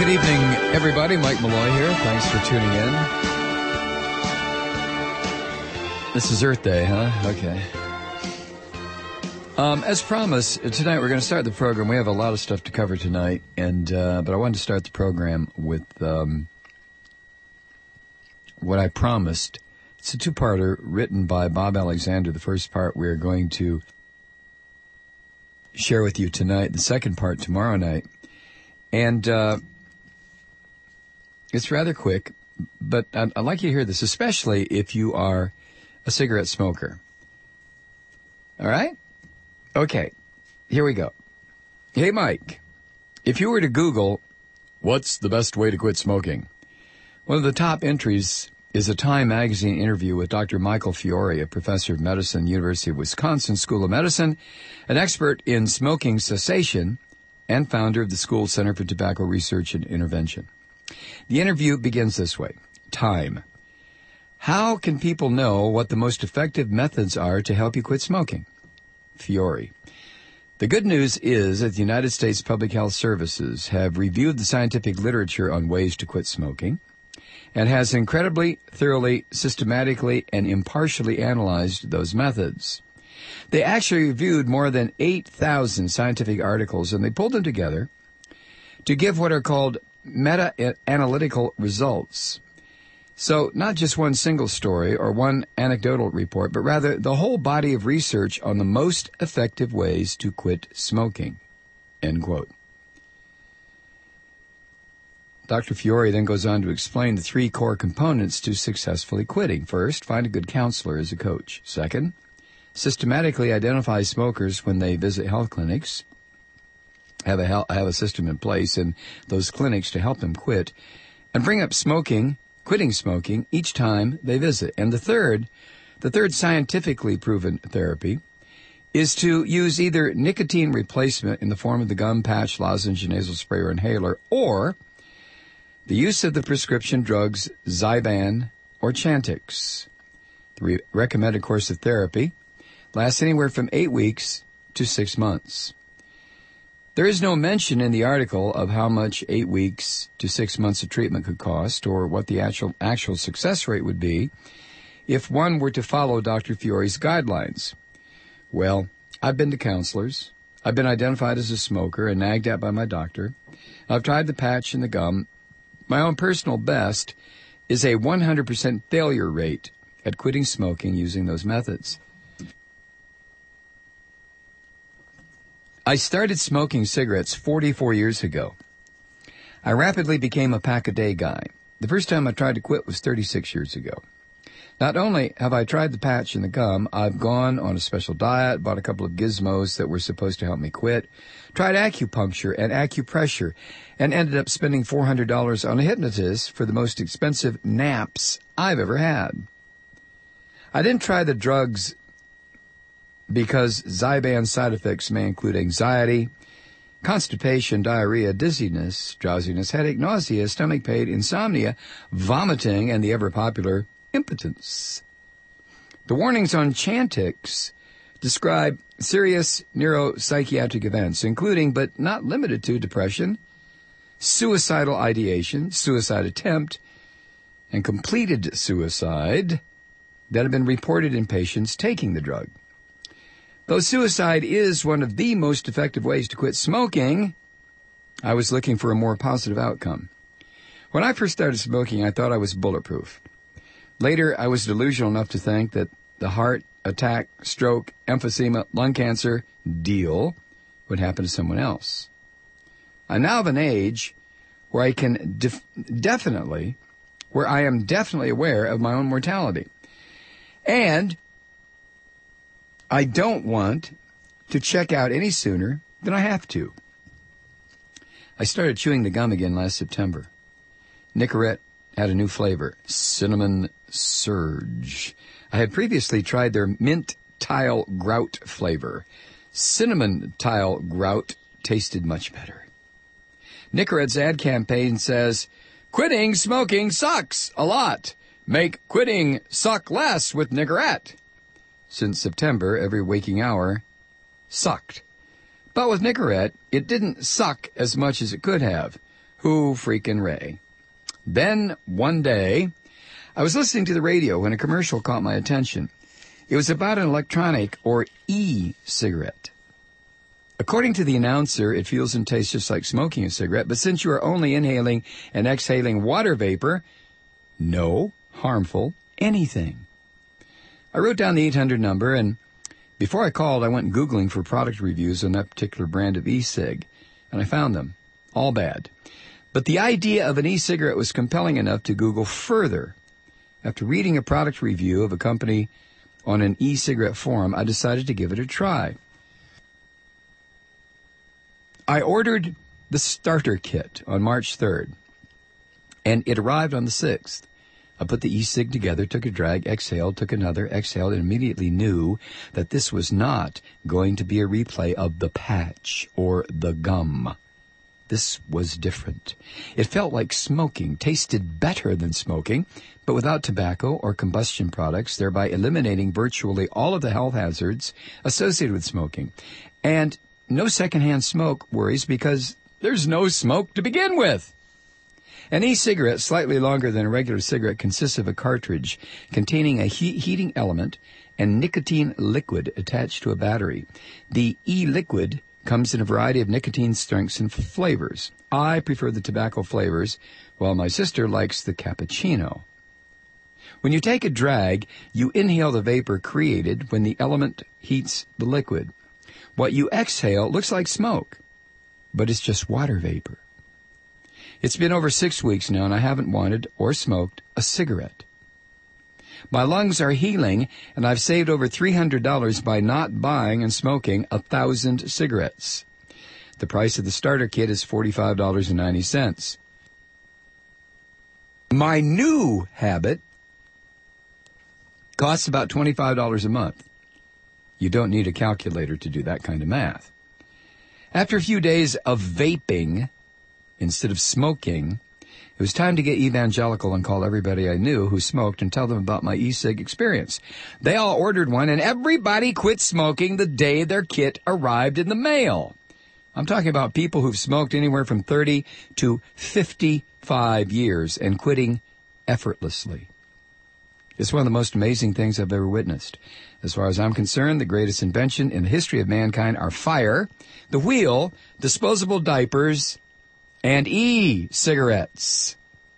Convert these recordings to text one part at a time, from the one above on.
Good evening, everybody. Mike Malloy here. Thanks for tuning in. This is Earth Day, huh? Okay. As promised, tonight we're going to start the program. We have a lot of stuff to cover tonight, but I wanted to start the program with what I promised. It's a two-parter written by Bob Alexander. The first part we're going to share with you tonight. The second part tomorrow night. And it's rather quick, but I'd like you to hear this, especially if you are a cigarette smoker. All right? Okay, here we go. Hey, Mike, if you were to Google, what's the best way to quit smoking? One of the top entries is a Time magazine interview with Dr. Michael Fiore, a professor of medicine, University of Wisconsin School of Medicine, an expert in smoking cessation, and founder of the School Center for Tobacco Research and Intervention. The interview begins this way. Time. How can people know what the most effective methods are to help you quit smoking? Fiore. The good news is that the United States Public Health Services have reviewed the scientific literature on ways to quit smoking and has incredibly, thoroughly, systematically, and impartially analyzed those methods. They actually reviewed more than 8,000 scientific articles, and they pulled them together to give what are called meta-analytical results. So not just one single story or one anecdotal report, but rather the whole body of research on the most effective ways to quit smoking. End quote. Dr. Fiore then goes on to explain the three core components to successfully quitting. First, find a good counselor as a coach. Second, systematically identify smokers when they visit health clinics. Have a system in place in those clinics to help them quit, and bring up quitting smoking each time they visit. And the third scientifically proven therapy is to use either nicotine replacement in the form of the gum, patch, lozenge, nasal spray, or inhaler, or the use of the prescription drugs Zyban or Chantix. The recommended course of therapy lasts anywhere from 8 weeks to 6 months. There is no mention in the article of how much 8 weeks to 6 months of treatment could cost or what the actual success rate would be if one were to follow Dr. Fiore's guidelines. Well, I've been to counselors. I've been identified as a smoker and nagged at by my doctor. I've tried the patch and the gum. My own personal best is a 100% failure rate at quitting smoking using those methods. I started smoking cigarettes 44 years ago. I rapidly became a pack-a-day guy. The first time I tried to quit was 36 years ago. Not only have I tried the patch and the gum, I've gone on a special diet, bought a couple of gizmos that were supposed to help me quit, tried acupuncture and acupressure, and ended up spending $400 on a hypnotist for the most expensive naps I've ever had. I didn't try the drugs because Zyban side effects may include anxiety, constipation, diarrhea, dizziness, drowsiness, headache, nausea, stomach pain, insomnia, vomiting, and the ever-popular impotence. The warnings on Chantix describe serious neuropsychiatric events, including but not limited to depression, suicidal ideation, suicide attempt, and completed suicide that have been reported in patients taking the drug. Though suicide is one of the most effective ways to quit smoking, I was looking for a more positive outcome. When I first started smoking, I thought I was bulletproof. Later, I was delusional enough to think that the heart attack, stroke, emphysema, lung cancer deal would happen to someone else. I'm now of an age where I can definitely aware of my own mortality. And I don't want to check out any sooner than I have to. I started chewing the gum again last September. Nicorette had a new flavor, Cinnamon Surge. I had previously tried their Mint Tile Grout flavor. Cinnamon Tile Grout tasted much better. Nicorette's ad campaign says, "Quitting smoking sucks a lot. Make quitting suck less with Nicorette." Since September, every waking hour sucked. But with Nicorette, it didn't suck as much as it could have. Hoo freaking Ray. Then, one day, I was listening to the radio when a commercial caught my attention. It was about an electronic or e-cigarette. According to the announcer, it feels and tastes just like smoking a cigarette, but since you are only inhaling and exhaling water vapor, no harmful anything. I wrote down the 800 number, and before I called, I went Googling for product reviews on that particular brand of e-cig, and I found them. All bad. But the idea of an e-cigarette was compelling enough to Google further. After reading a product review of a company on an e-cigarette forum, I decided to give it a try. I ordered the starter kit on March 3rd, and it arrived on the 6th. I put the e-cig together, took a drag, exhaled, took another, exhaled, and immediately knew that this was not going to be a replay of the patch or the gum. This was different. It felt like smoking, tasted better than smoking, but without tobacco or combustion products, thereby eliminating virtually all of the health hazards associated with smoking. And no secondhand smoke worries because there's no smoke to begin with. An e-cigarette, slightly longer than a regular cigarette, consists of a cartridge containing a heating element and nicotine liquid attached to a battery. The e-liquid comes in a variety of nicotine strengths and flavors. I prefer the tobacco flavors, while my sister likes the cappuccino. When you take a drag, you inhale the vapor created when the element heats the liquid. What you exhale looks like smoke, but it's just water vapor. It's been over 6 weeks now, and I haven't wanted or smoked a cigarette. My lungs are healing, and I've saved over $300 by not buying and smoking 1,000 cigarettes. The price of the starter kit is $45.90. My new habit costs about $25 a month. You don't need a calculator to do that kind of math. After a few days of vaping instead of smoking, it was time to get evangelical and call everybody I knew who smoked and tell them about my e-cig experience. They all ordered one, and everybody quit smoking the day their kit arrived in the mail. I'm talking about people who've smoked anywhere from 30 to 55 years and quitting effortlessly. It's one of the most amazing things I've ever witnessed. As far as I'm concerned, the greatest invention in the history of mankind are fire, the wheel, disposable diapers, and e-cigarettes.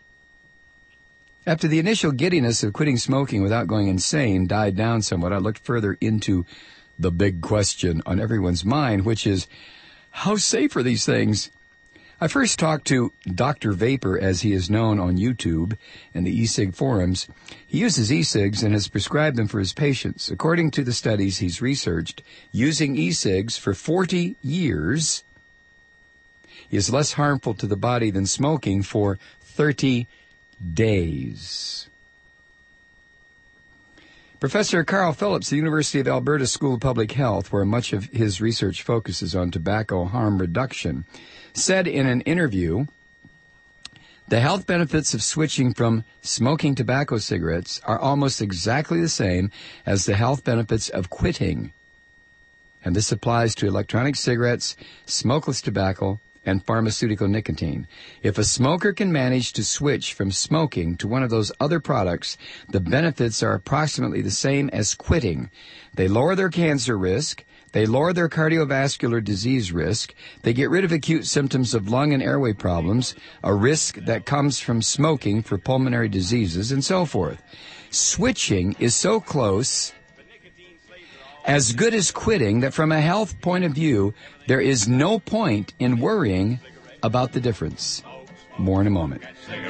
After the initial giddiness of quitting smoking without going insane died down somewhat, I looked further into the big question on everyone's mind, which is, how safe are these things? I first talked to Dr. Vapor, as he is known on YouTube and the e-cig forums. He uses e-cigs and has prescribed them for his patients. According to the studies he's researched, using e-cigs for 40 years is less harmful to the body than smoking for 30 days. Professor Carl Phillips, the University of Alberta School of Public Health, where much of his research focuses on tobacco harm reduction, said in an interview, the health benefits of switching from smoking tobacco cigarettes are almost exactly the same as the health benefits of quitting. And this applies to electronic cigarettes, smokeless tobacco, and pharmaceutical nicotine. If a smoker can manage to switch from smoking to one of those other products, the benefits are approximately the same as quitting. They lower their cancer risk, they lower their cardiovascular disease risk, they get rid of acute symptoms of lung and airway problems, a risk that comes from smoking for pulmonary diseases, and so forth. Switching is so close, as good as quitting, that from a health point of view, there is no point in worrying about the difference. More in a moment. Puff,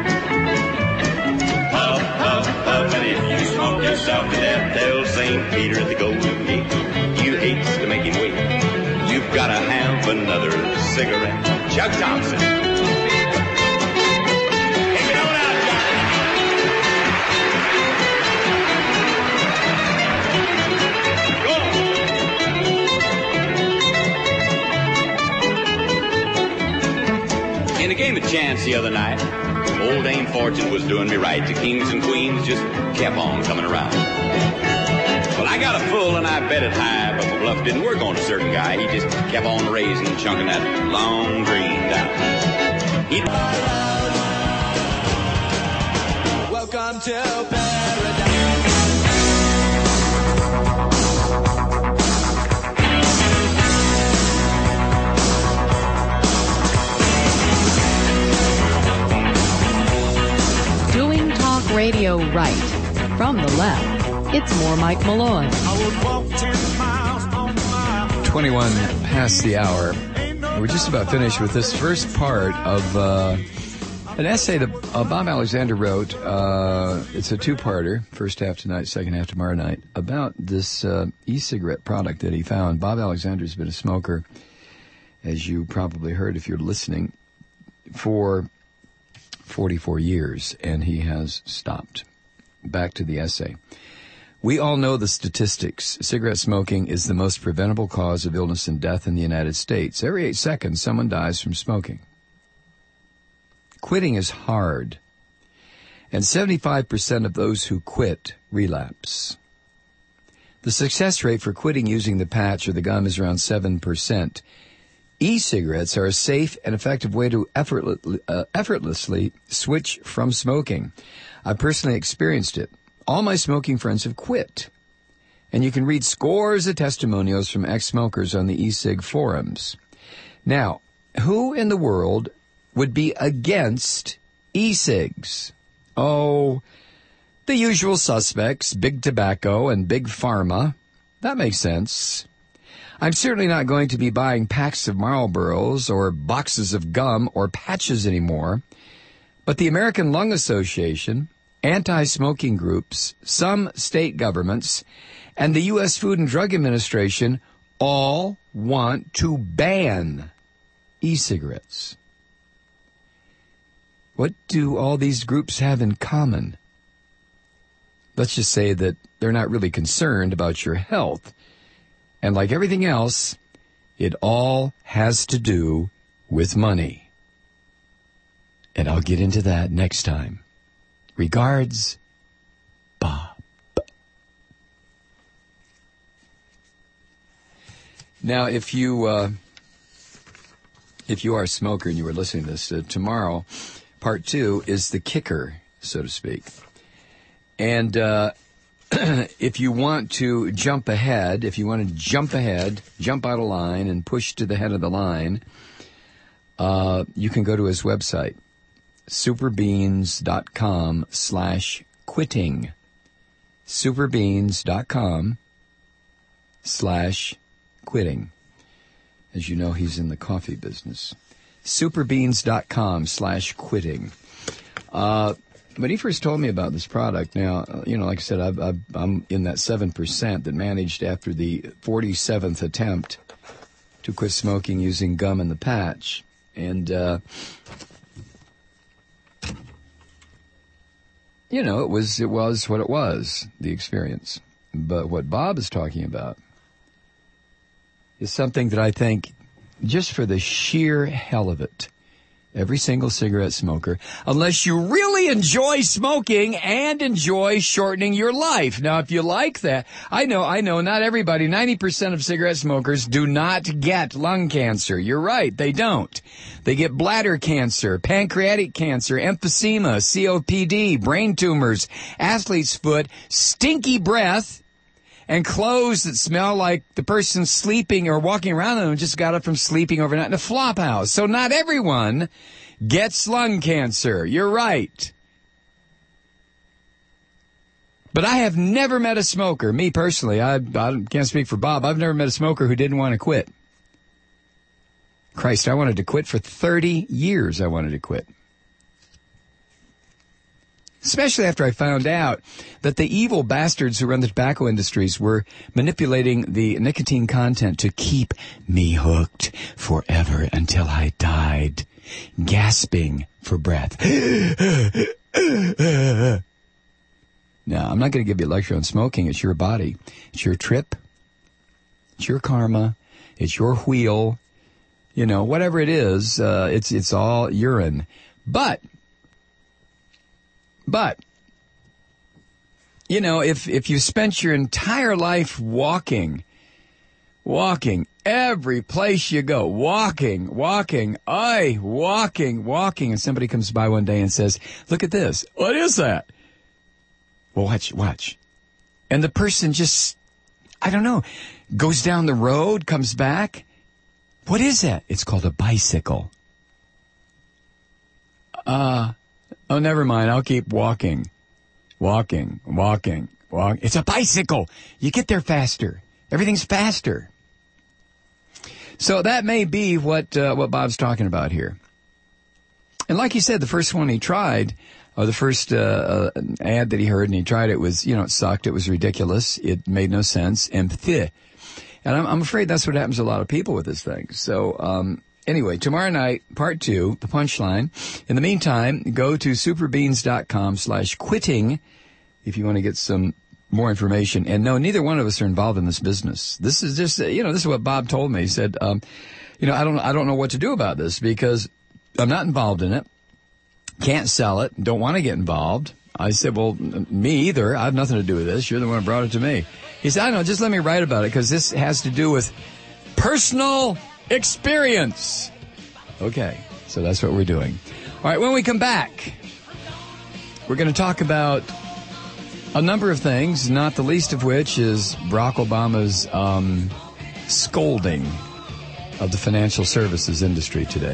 puff, puff, and if you smoke yourself to death, tell St. Peter at the Golden Gate, you hate to make him wait. You've got to have another cigarette. Chuck Thompson. In a game of chance the other night, old Dame Fortune was doing me right. The kings and queens just kept on coming around. Well, I got a full and I bet it high, but my bluff didn't work on a certain guy. He just kept on raising, chunking that long green down. Welcome to paradise. Doing talk radio right. From the left, it's more Mike Malloy. 21 past the hour. We're just about finished with this first part of an essay that Bob Alexander wrote. It's a two-parter, first half tonight, second half tomorrow night, about this e-cigarette product that he found. Bob Alexander's been a smoker, as you probably heard if you're listening, for 44 years, and he has stopped. Back to the essay. We all know the statistics. Cigarette smoking is the most preventable cause of illness and death in the United States. Every 8 seconds, someone dies from smoking. Quitting is hard, and 75% of those who quit relapse. The success rate for quitting using the patch or the gum is around 7%. E-cigarettes are a safe and effective way to effortlessly switch from smoking. I personally experienced it. All my smoking friends have quit. And you can read scores of testimonials from ex-smokers on the e-cig forums. Now, who in the world would be against e-cigs? Oh, the usual suspects, big tobacco and big pharma. That makes sense. I'm certainly not going to be buying packs of Marlboros or boxes of gum or patches anymore. But the American Lung Association, anti-smoking groups, some state governments, and the U.S. Food and Drug Administration all want to ban e-cigarettes. What do all these groups have in common? Let's just say that they're not really concerned about your health. And like everything else, it all has to do with money. And I'll get into that next time. Regards, Bob. Now, if you are a smoker and you were listening to this, tomorrow, part 2 is the kicker, so to speak. And if you want to jump ahead, jump out of line and push to the head of the line, you can go to his website, superbeans.com/quitting. superbeans.com/quitting. As you know, he's in the coffee business. superbeans.com/quitting. When he first told me about this product, now, like I said, I'm in that 7% that managed after the 47th attempt to quit smoking using gum in the patch. And, it was what it was, the experience. But what Bob is talking about is something that I think, just for the sheer hell of it, every single cigarette smoker, unless you really enjoy smoking and enjoy shortening your life. Now, if you like that, I know, not everybody, 90% of cigarette smokers do not get lung cancer. You're right, they don't. They get bladder cancer, pancreatic cancer, emphysema, COPD, brain tumors, athlete's foot, stinky breath, and clothes that smell like the person sleeping or walking around in them just got up from sleeping overnight in a flop house. So not everyone gets lung cancer. You're right. But I have never met a smoker, me personally, I can't speak for Bob, I've never met a smoker who didn't want to quit. Christ, I wanted to quit for 30 years. I wanted to quit. Especially after I found out that the evil bastards who run the tobacco industries were manipulating the nicotine content to keep me hooked forever until I died, gasping for breath. Now, I'm not going to give you a lecture on smoking. It's your body. It's your trip. It's your karma. It's your wheel. Whatever it is, it's all urine. But, if you spent your entire life walking Every place you go, walking. And somebody comes by one day and says, look at this. What is that? Well, watch. And the person just, I don't know, goes down the road, comes back. What is that? It's called a bicycle. Oh, never mind. I'll keep walking. It's a bicycle. You get there faster. Everything's faster. So that may be what Bob's talking about here. And like he said, the first one he tried, or the first ad that he heard and he tried, it was, it sucked. It was ridiculous. It made no sense. And I'm afraid that's what happens to a lot of people with this thing. So, anyway, tomorrow night, part 2, the punchline. In the meantime, go to superbeans.com/quitting if you want to get some more information. And no, neither one of us are involved in this business. This is just, this is what Bob told me. He said, I don't know what to do about this because I'm not involved in it. Can't sell it. Don't want to get involved. I said, well, me either. I have nothing to do with this. You're the one who brought it to me. He said, I don't know, just let me write about it because this has to do with personal experience. Okay, so that's what we're doing. All right, when we come back, we're going to talk about a number of things, not the least of which is Barack Obama's scolding of the financial services industry today.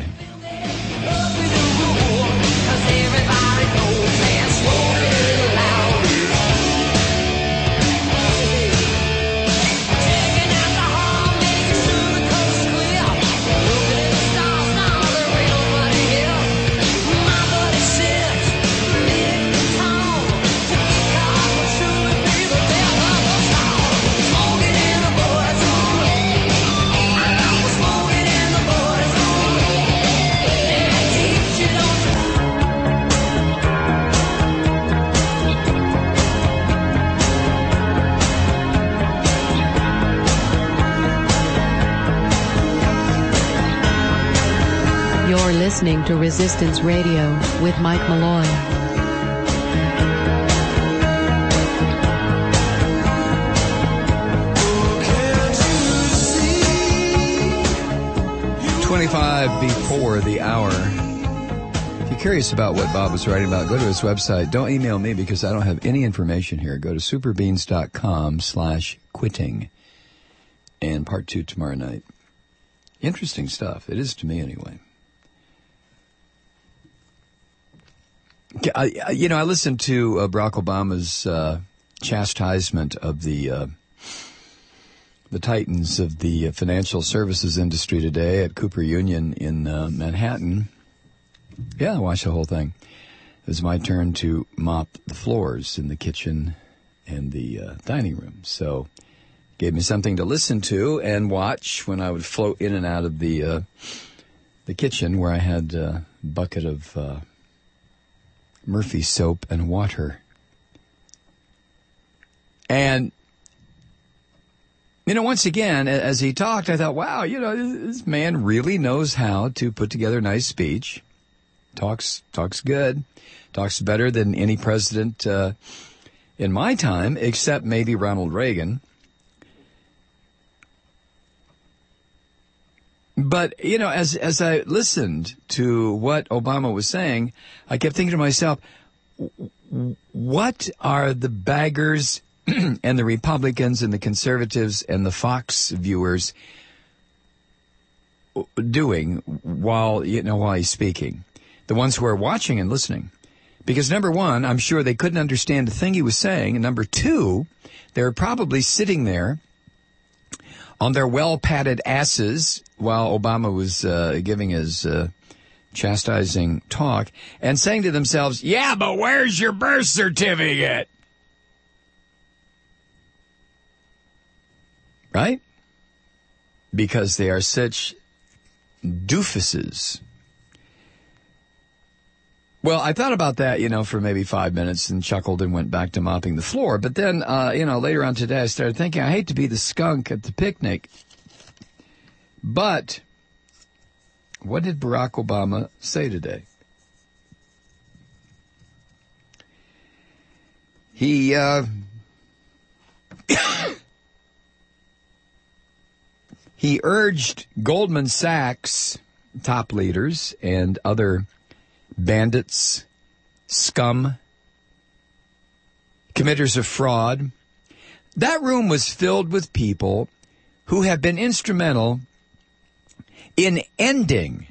Listening to Resistance Radio with Mike Malloy. $25 before the hour. If you're curious about what Bob was writing about, go to his website. Don't email me because I don't have any information here. Go to superbeans.com/quitting. And part 2 tomorrow night. Interesting stuff. It is to me anyway. I listened to Barack Obama's chastisement of the titans of the financial services industry today at Cooper Union in Manhattan. Yeah, I watched the whole thing. It was my turn to mop the floors in the kitchen and the dining room. So gave me something to listen to and watch when I would float in and out of the kitchen where I had a bucket of Murphy soap and water. And, once again, as he talked, I thought, wow, this man really knows how to put together a nice speech. Talks good. Talks better than any president in my time, except maybe Ronald Reagan. But, as I listened to what Obama was saying, I kept thinking to myself, what are the baggers and the Republicans and the conservatives and the Fox viewers doing while he's speaking? The ones who are watching and listening. Because number one, I'm sure they couldn't understand a thing he was saying. And number two, they were probably sitting there on their well-padded asses while Obama was giving his chastising talk and saying to themselves, yeah, but where's your birth certificate? Right? Because they are such doofuses. Well, I thought about that, for maybe 5 minutes and chuckled and went back to mopping the floor. But then, later on today, I started thinking, I hate to be the skunk at the picnic. But what did Barack Obama say today? He urged Goldman Sachs top leaders and other bandits, scum, committers of fraud. That room was filled with people who have been instrumental in ending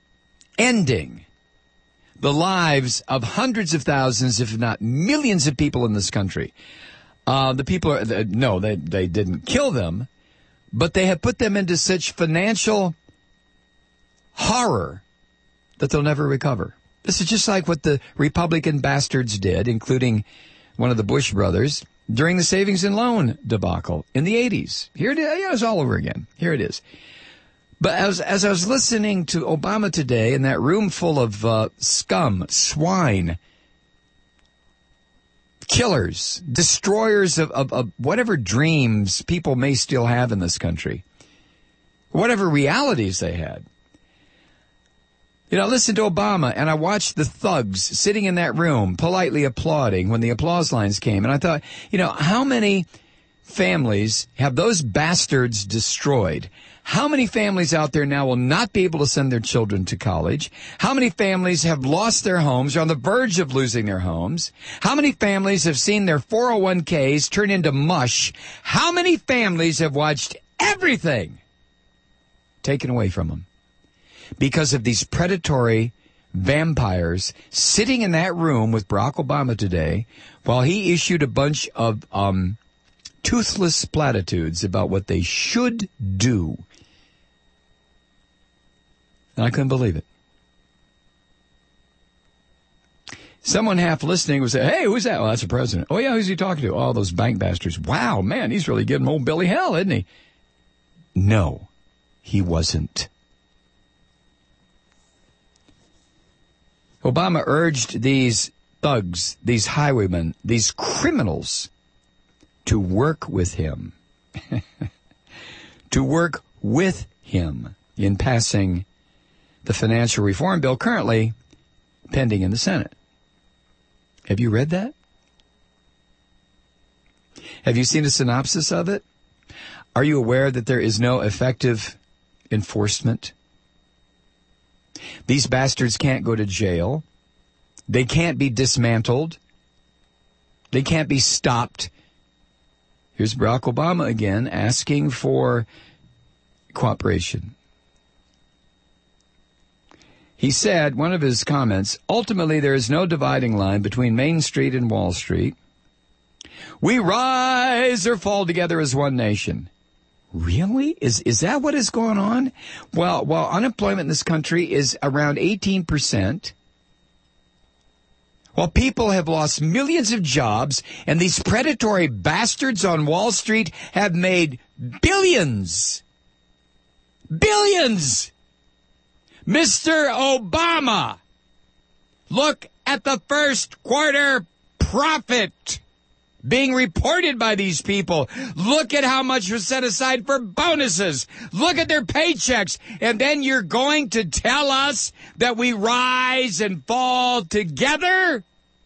the lives of hundreds of thousands, if not millions of people in this country. They didn't kill them, but they have put them into such financial horror that they'll never recover. This is just like what the Republican bastards did, including one of the Bush brothers, during the savings and loan debacle in the 80s. Here it is. It's all over again. Here it is. But as I was listening to Obama today in that room full of scum, swine, killers, destroyers of whatever dreams people may still have in this country, whatever realities they had. I listened to Obama, and I watched the thugs sitting in that room politely applauding when the applause lines came. And I thought, how many families have those bastards destroyed? How many families out there now will not be able to send their children to college? How many families have lost their homes, are on the verge of losing their homes? How many families have seen their 401ks turn into mush? How many families have watched everything taken away from them because of these predatory vampires sitting in that room with Barack Obama today while he issued a bunch of toothless platitudes about what they should do? And I couldn't believe it. Someone half listening would say, hey, who's that? Well, that's the president. Oh, yeah, who's he talking to? Oh, those bank bastards. Wow, man, he's really giving old Billy hell, isn't he? No, he wasn't. Obama urged these thugs, these highwaymen, these criminals to work with him. To work with him in passing the financial reform bill currently pending in the Senate. Have you read that? Have you seen a synopsis of it? Are you aware that there is no effective enforcement? These bastards can't go to jail. They can't be dismantled. They can't be stopped. Here's Barack Obama again asking for cooperation. He said, one of his comments, ultimately there is no dividing line between Main Street and Wall Street. We rise or fall together as one nation. Really? Is that what is going on? Well, while unemployment in this country is around 18%, while people have lost millions of jobs, and these predatory bastards on Wall Street have made billions. Billions! Mr. Obama, look at the first quarter profit being reported by these people. Look at how much was set aside for bonuses. Look at their paychecks. And then you're going to tell us that we rise and fall together?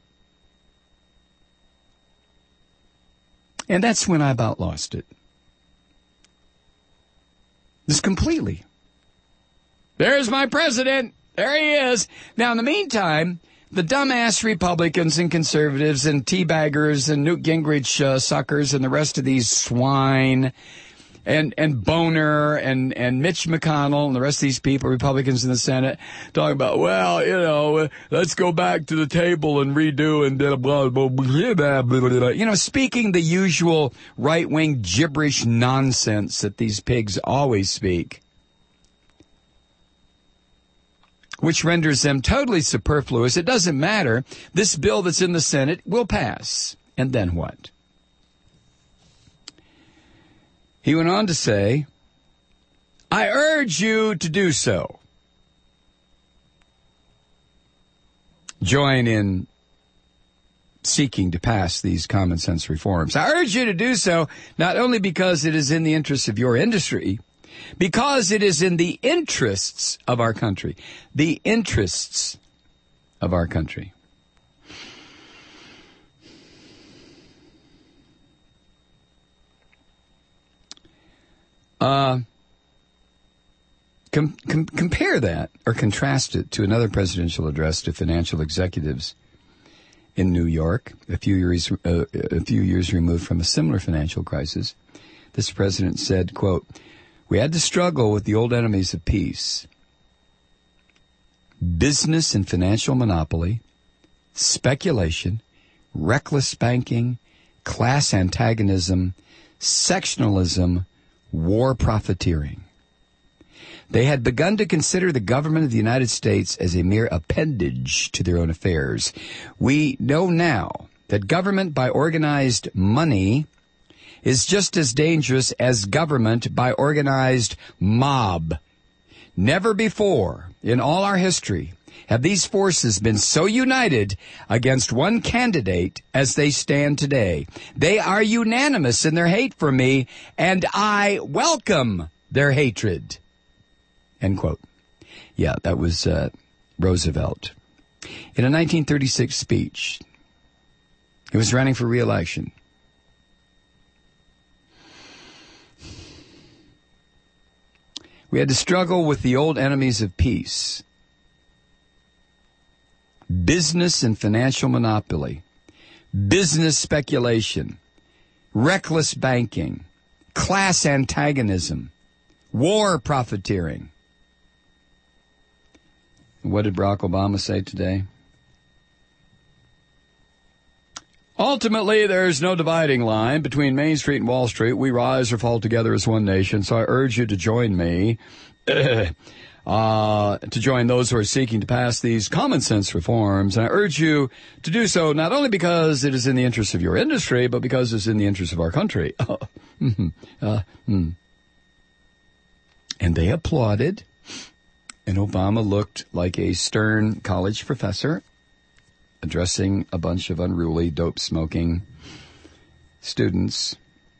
And that's when I about lost it. Just completely. There's my president. There he is. Now, in the meantime, the dumbass Republicans and conservatives and teabaggers and Newt Gingrich suckers and the rest of these swine and Boner and Mitch McConnell and the rest of these people, Republicans in the Senate, talking about, well, let's go back to the table and redo and blah, blah, blah, blah, blah, blah. Speaking the usual right-wing gibberish nonsense that these pigs always speak, which renders them totally superfluous. It doesn't matter. This bill that's in the Senate will pass. And then what? He went on to say, I urge you to do so. Join in seeking to pass these common sense reforms. I urge you to do so, not only because it is in the interests of your industry, because it is in the interests of our country. The interests of our country. Compare that or contrast it to another presidential address to financial executives in New York, a few years removed from a similar financial crisis. This president said, quote, "We had to struggle with the old enemies of peace: business and financial monopoly, speculation, reckless banking, class antagonism, sectionalism, war profiteering. They had begun to consider the government of the United States as a mere appendage to their own affairs. We know now that government by organized money is just as dangerous as government by organized mob. Never before in all our history have these forces been so united against one candidate as they stand today. They are unanimous in their hate for me, and I welcome their hatred." End quote. Yeah, that was Roosevelt. In a 1936 speech, he was running for re-election. "We had to struggle with the old enemies of peace: business and financial monopoly, business speculation, reckless banking, class antagonism, war profiteering." What did Barack Obama say today? "Ultimately, there's no dividing line between Main Street and Wall Street. We rise or fall together as one nation, so I urge you to join me, to join those who are seeking to pass these common sense reforms. And I urge you to do so not only because it is in the interest of your industry, but because it's in the interest of our country." And they applauded, and Obama looked like a stern college professor addressing a bunch of unruly, dope-smoking students.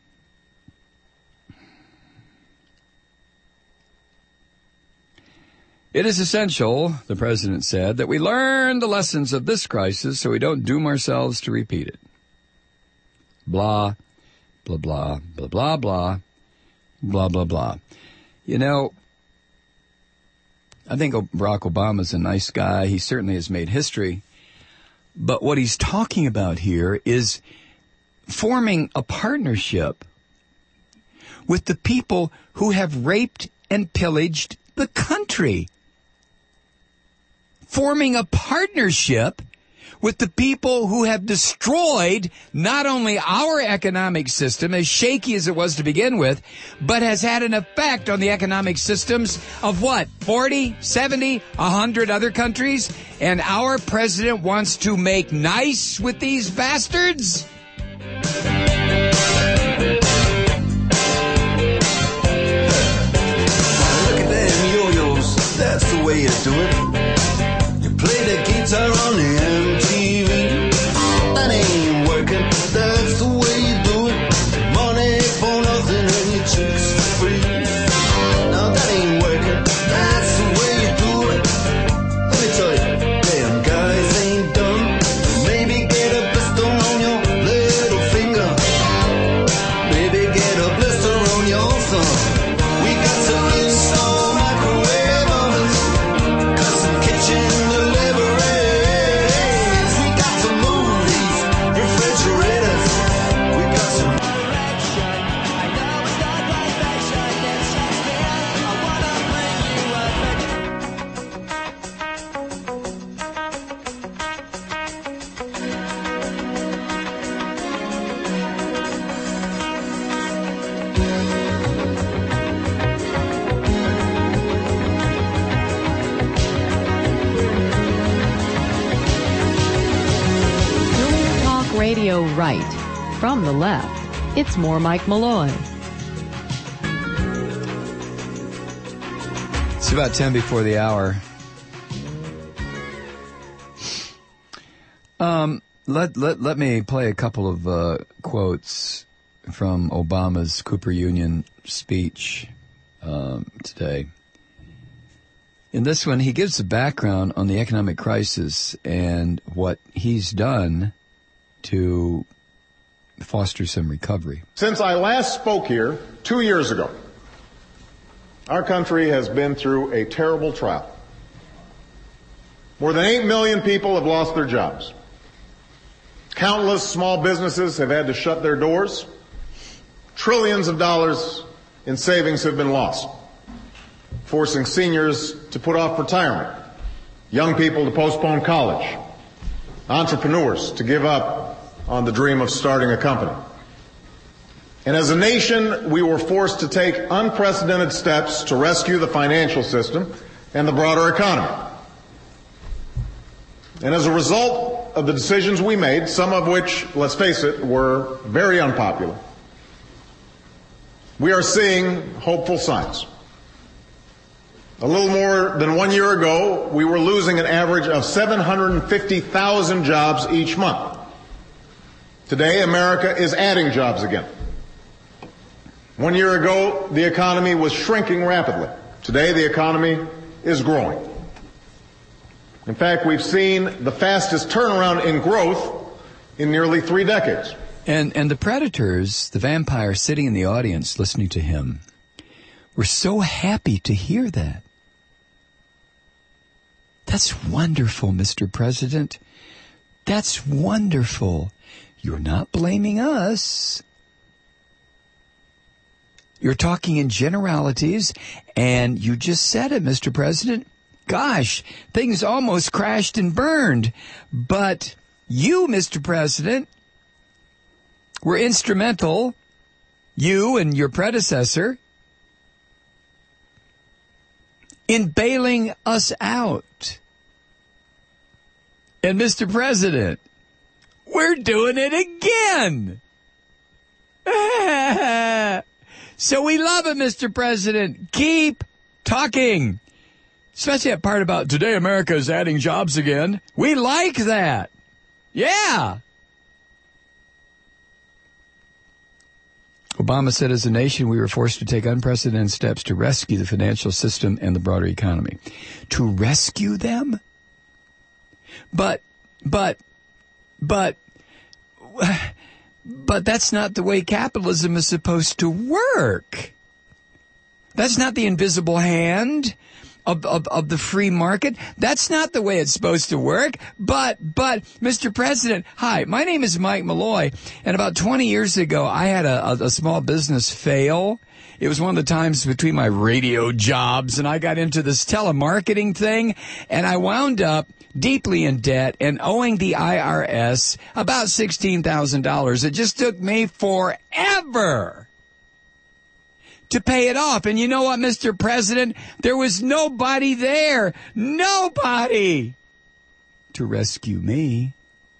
"It is essential," the president said, "that we learn the lessons of this crisis so we don't doom ourselves to repeat it." Blah, blah, blah, blah, blah, blah, blah, blah, blah. You know, I think Barack Obama's a nice guy. He certainly has made history. But what he's talking about here is forming a partnership with the people who have raped and pillaged the country. Forming a partnership with the people who have destroyed not only our economic system, as shaky as it was to begin with, but has had an effect on the economic systems of what, 40, 70, 100 other countries? And our president wants to make nice with these bastards? Look at them yo-yos, that's the way you do it. You play the guitar on the MTV. That ain't working, that's the way you do it. Money for nothing and your chicks for free. Now that ain't working, that's the way you do it. Let me tell you, damn guys ain't dumb. Maybe get a blister on your little finger. Maybe get a blister on your thumb. We got to install microwave ovens, custom kitchen deliveries. We got to move these refrigerators. We got to Talk Radio Right. From the left, it's more Mike Malloy. It's about 10 before the hour. Let me play a couple of quotes from Obama's Cooper Union speech today. In this one, he gives a background on the economic crisis and what he's done to foster some recovery. Since I last spoke here 2 years ago, Our country has been through a terrible trial. More than 8 million people have lost their jobs. Countless small businesses have had to shut their doors. Trillions of dollars in savings have been lost, forcing seniors to put off retirement, young people to postpone college, entrepreneurs to give up on the dream of starting a company. And as a nation, we were forced to take unprecedented steps to rescue the financial system and the broader economy. And as a result of the decisions we made, some of which, let's face it, were very unpopular, we are seeing hopeful signs. A little more than 1 year ago, we were losing an average of 750,000 jobs each month. Today, America is adding jobs again. 1 year ago, the economy was shrinking rapidly. Today, the economy is growing. In fact, we've seen the fastest turnaround in growth in nearly 3 decades. And the predators, the vampires sitting in the audience listening to him, were so happy to hear that. That's wonderful, Mr. President. That's wonderful. You're not blaming us. You're talking in generalities, and you just said it, Mr. President. Gosh, things almost crashed and burned. But you, Mr. President, were instrumental, you and your predecessor, in bailing us out. And Mr. President, we're doing it again. So we love it, Mr. President. Keep talking. Especially that part about today America is adding jobs again. We like that. Yeah. Obama said as a nation we were forced to take unprecedented steps to rescue the financial system and the broader economy. To rescue them? But that's not the way capitalism is supposed to work. That's not the invisible hand of the free market. That's not the way it's supposed to work. But, Mr. President, hi, my name is Mike Malloy, and about 20 years ago, I had a small business fail. It was one of the times between my radio jobs, and I got into this telemarketing thing, and I wound up deeply in debt and owing the IRS about $16,000. It just took me forever to pay it off. And you know what, Mr. President? There was nobody there. Nobody to rescue me.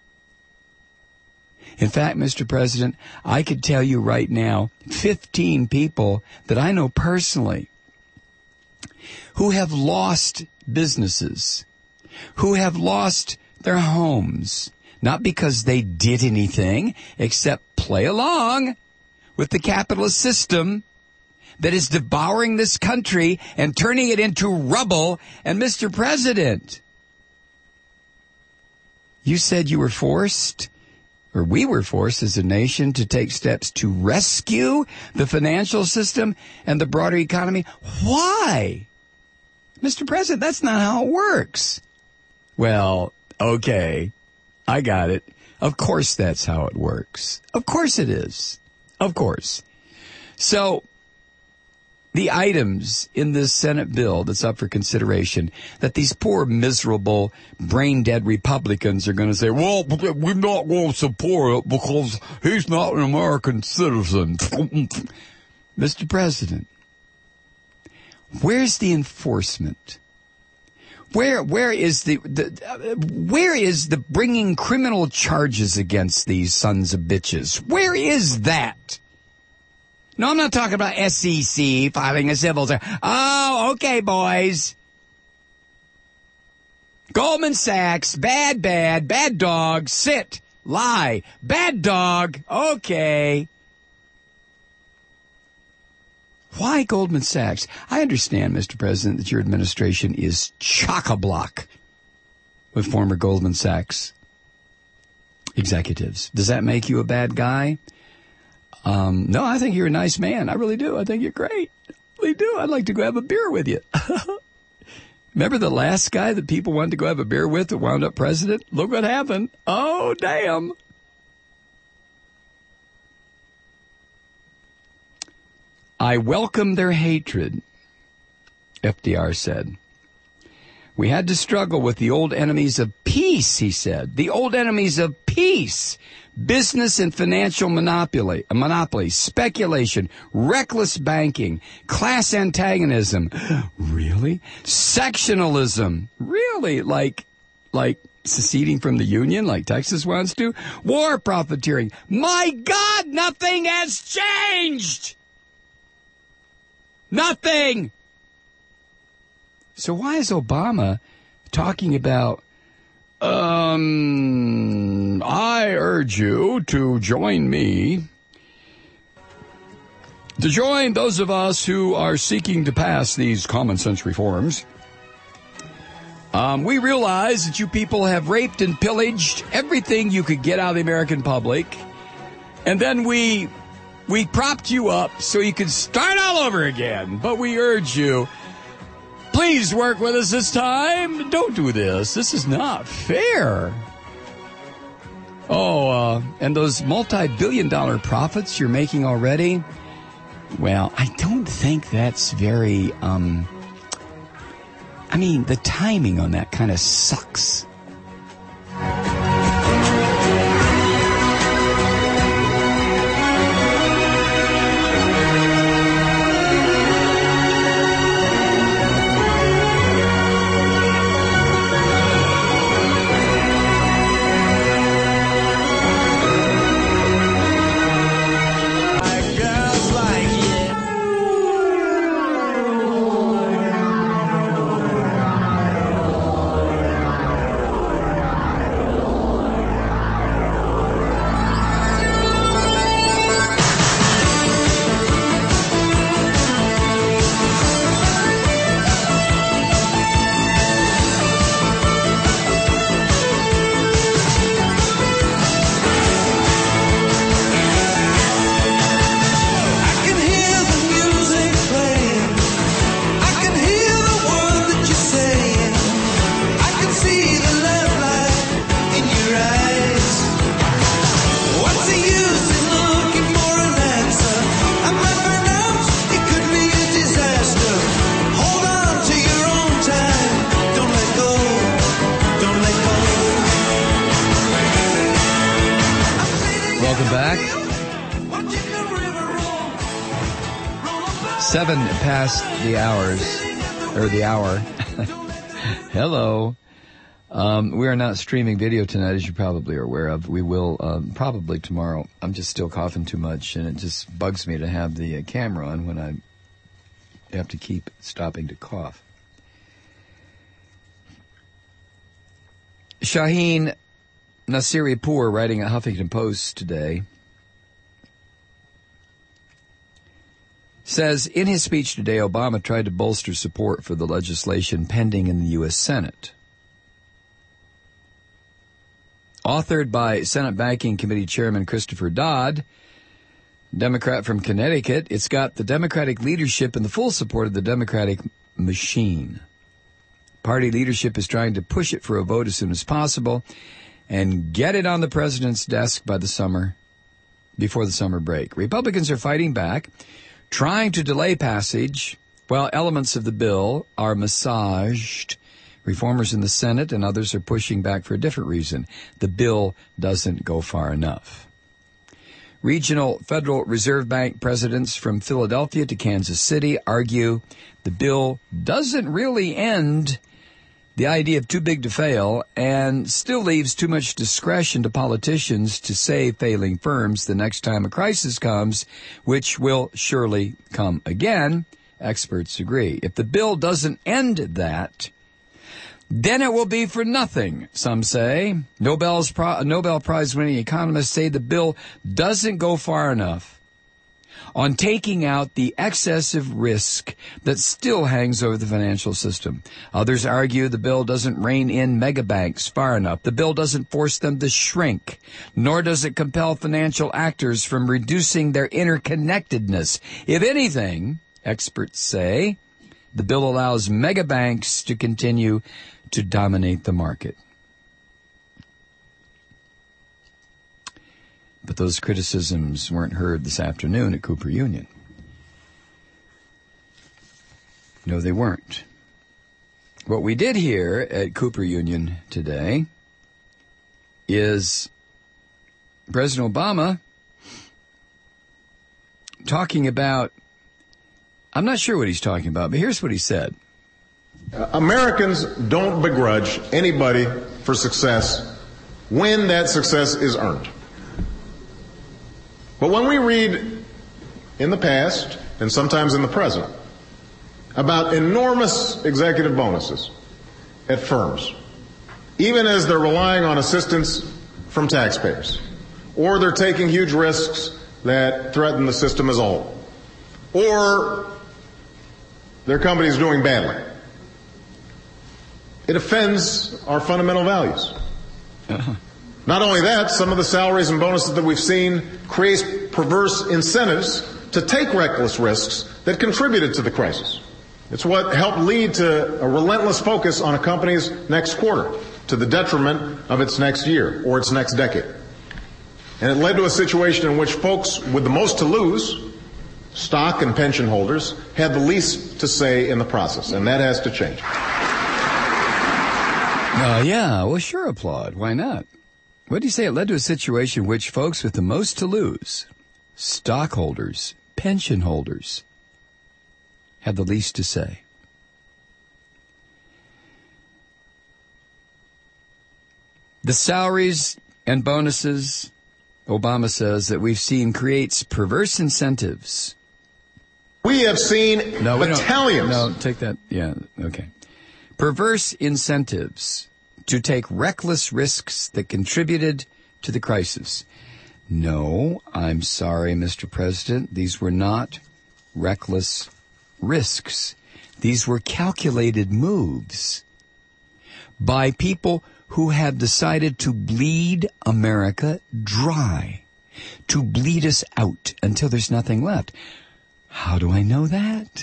In fact, Mr. President, I could tell you right now 15 people that I know personally who have lost businesses, who have lost their homes, not because they did anything except play along with the capitalist system that is devouring this country and turning it into rubble. And Mr. President, you said you were forced, or we were forced as a nation, to take steps to rescue the financial system and the broader economy. Why? Mr. President, that's not how it works. Well, okay, I got it. Of course that's how it works. Of course it is. Of course. So, the items in this Senate bill that's up for consideration that these poor, miserable, brain-dead Republicans are going to say, well, we're not going to support it because he's not an American citizen. Mr. President, where's the enforcement? Where is the bringing criminal charges against these sons of bitches? Where is that? No, I'm not talking about SEC filing a civil suit. Oh, okay, boys. Goldman Sachs, bad dog, sit, lie, bad dog, okay. Why Goldman Sachs? I understand, Mr. President, that your administration is chock-a-block with former Goldman Sachs executives. Does that make you a bad guy? No, I think you're a nice man. I really do. I think you're great. definitely do. I'd like to go have a beer with you. Remember the last guy that people wanted to go have a beer with that wound up president? Look what happened. Oh, damn. I welcome their hatred, FDR said. We had to struggle with the old enemies of peace, he said. The old enemies of peace. Business and financial monopoly, speculation, reckless banking, class antagonism. Really? Sectionalism. Really? Like seceding from the Union like Texas wants to? War profiteering. My God, nothing has changed! Nothing! So why is Obama talking about, I urge you to join me, to join those of us who are seeking to pass these common sense reforms. We realize that you people have raped and pillaged everything you could get out of the American public, and then we propped you up so you could start all over again. But we urge you, please work with us this time. Don't do this. This is not fair. Oh, and those multi-billion-dollar profits you're making already? Well, I don't think that's very, the timing on that kind of sucks. The hour. Hello. We are not streaming video tonight, as you probably are aware of. We will probably tomorrow. I'm just still coughing too much, and it just bugs me to have the camera on when I have to keep stopping to cough. Shaheen Nasiripour, writing at Huffington Post today, says, in his speech today, Obama tried to bolster support for the legislation pending in the U.S. Senate. Authored by Senate Banking Committee Chairman Christopher Dodd, Democrat from Connecticut, it's got the Democratic leadership and the full support of the Democratic machine. Party leadership is trying to push it for a vote as soon as possible and get it on the president's desk by the summer, before the summer break. Republicans are fighting back, trying to delay passage while elements of the bill are massaged. Reformers in the Senate and others are pushing back for a different reason. The bill doesn't go far enough. Regional Federal Reserve Bank presidents from Philadelphia to Kansas City argue the bill doesn't really end the idea of too big to fail and still leaves too much discretion to politicians to save failing firms the next time a crisis comes, which will surely come again, experts agree. If the bill doesn't end that, then it will be for nothing, some say. Nobel Prize-winning economists say the bill doesn't go far enough on taking out the excessive risk that still hangs over the financial system. Others argue the bill doesn't rein in megabanks far enough. The bill doesn't force them to shrink, nor does it compel financial actors from reducing their interconnectedness. If anything, Experts say the bill allows mega banks to continue to dominate the market. But those criticisms weren't heard this afternoon at Cooper Union. No, they weren't. What we did hear at Cooper Union today is President Obama talking about, I'm not sure what he's talking about, but here's what he said. Americans don't begrudge anybody for success when that success is earned. But when we read in the past, and sometimes in the present, about enormous executive bonuses at firms, even as they're relying on assistance from taxpayers, or they're taking huge risks that threaten the system as a whole, or their company's doing badly, it offends our fundamental values. Not only that, some of the salaries and bonuses that we've seen create perverse incentives to take reckless risks that contributed to the crisis. It's what helped lead to a relentless focus on a company's next quarter, to the detriment of its next year or its next decade. And it led to a situation in which folks with the most to lose, stock and pension holders, had the least to say in the process, and that has to change. Yeah, well, sure, applaud. Why not? What do you say? It led to a situation in which folks with the most to lose, stockholders, pension holders, had the least to say. The salaries and bonuses, Obama says, that we've seen creates perverse incentives. We have seen battalions. No, take that. Yeah, okay. Perverse incentives to take reckless risks that contributed to the crisis. No, I'm sorry, Mr. President. These were not reckless risks. These were calculated moves by people who have decided to bleed America dry, to bleed us out until there's nothing left. How do I know that?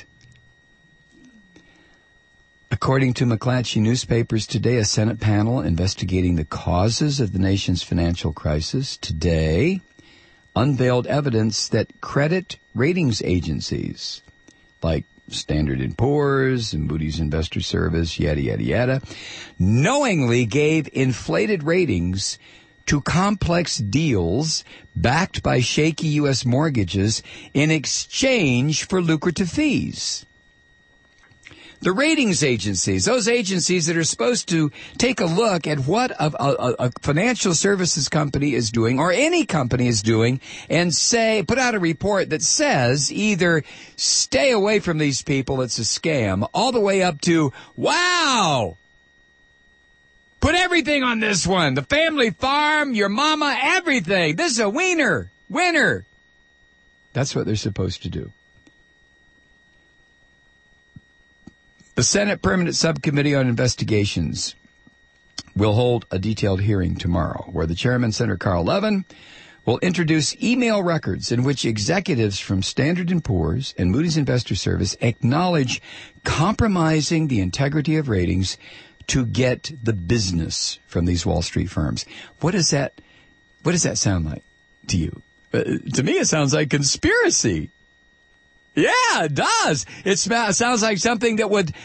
According to McClatchy newspapers today, a Senate panel investigating the causes of the nation's financial crisis today unveiled evidence that credit ratings agencies like Standard & Poor's and Moody's Investor Service, yada, yada, yada, knowingly gave inflated ratings to complex deals backed by shaky U.S. mortgages in exchange for lucrative fees. The ratings agencies, those agencies that are supposed to take a look at what a financial services company is doing, or any company is doing, and put out a report that says either stay away from these people, it's a scam, all the way up to, wow, put everything on this one, the family farm, your mama, everything. This is a winner. That's what they're supposed to do. The Senate Permanent Subcommittee on Investigations will hold a detailed hearing tomorrow where the chairman, Senator Carl Levin, will introduce email records in which executives from Standard & Poor's and Moody's Investor Service acknowledge compromising the integrity of ratings to get the business from these Wall Street firms. What does that sound like to you? To me, it sounds like conspiracy. Yeah, it does. It sounds like something that would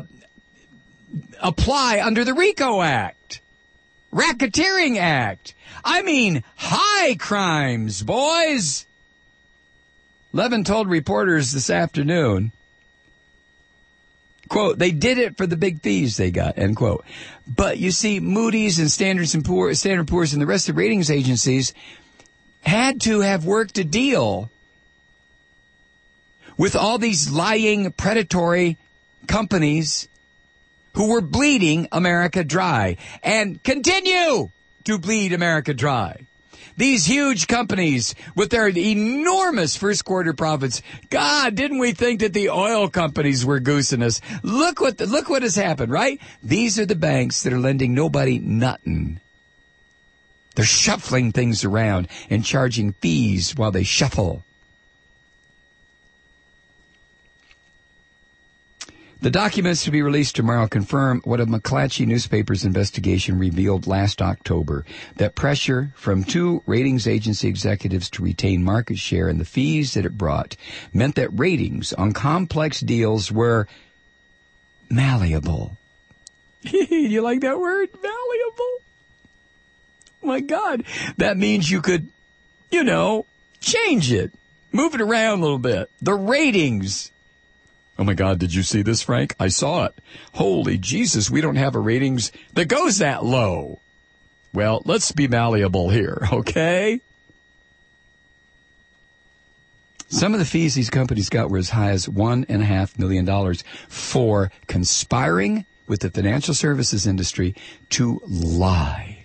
apply under the RICO Act, Racketeering Act. I mean, high crimes, boys. Levin told reporters this afternoon, quote, they did it for the big fees they got, end quote. But you see, Moody's and Standard & Poor's and the rest of the ratings agencies had to have worked a deal with all these lying, predatory companies who were bleeding America dry and continue to bleed America dry. These huge companies with their enormous first quarter profits. God, didn't we think that the oil companies were goosing us? Look what has happened, right? These are the banks that are lending nobody nothing. They're shuffling things around and charging fees while they shuffle. The documents to be released tomorrow confirm what a McClatchy newspaper's investigation revealed last October, that pressure from 2 ratings agency executives to retain market share and the fees that it brought meant that ratings on complex deals were malleable. You like that word? Malleable? My God. That means you could, change it. Move it around a little bit. The ratings. Oh my God, did you see this, Frank? I saw it. Holy Jesus, we don't have a ratings that goes that low. Well, let's be malleable here, okay? Some of the fees these companies got were as high as $1.5 million for conspiring with the financial services industry to lie.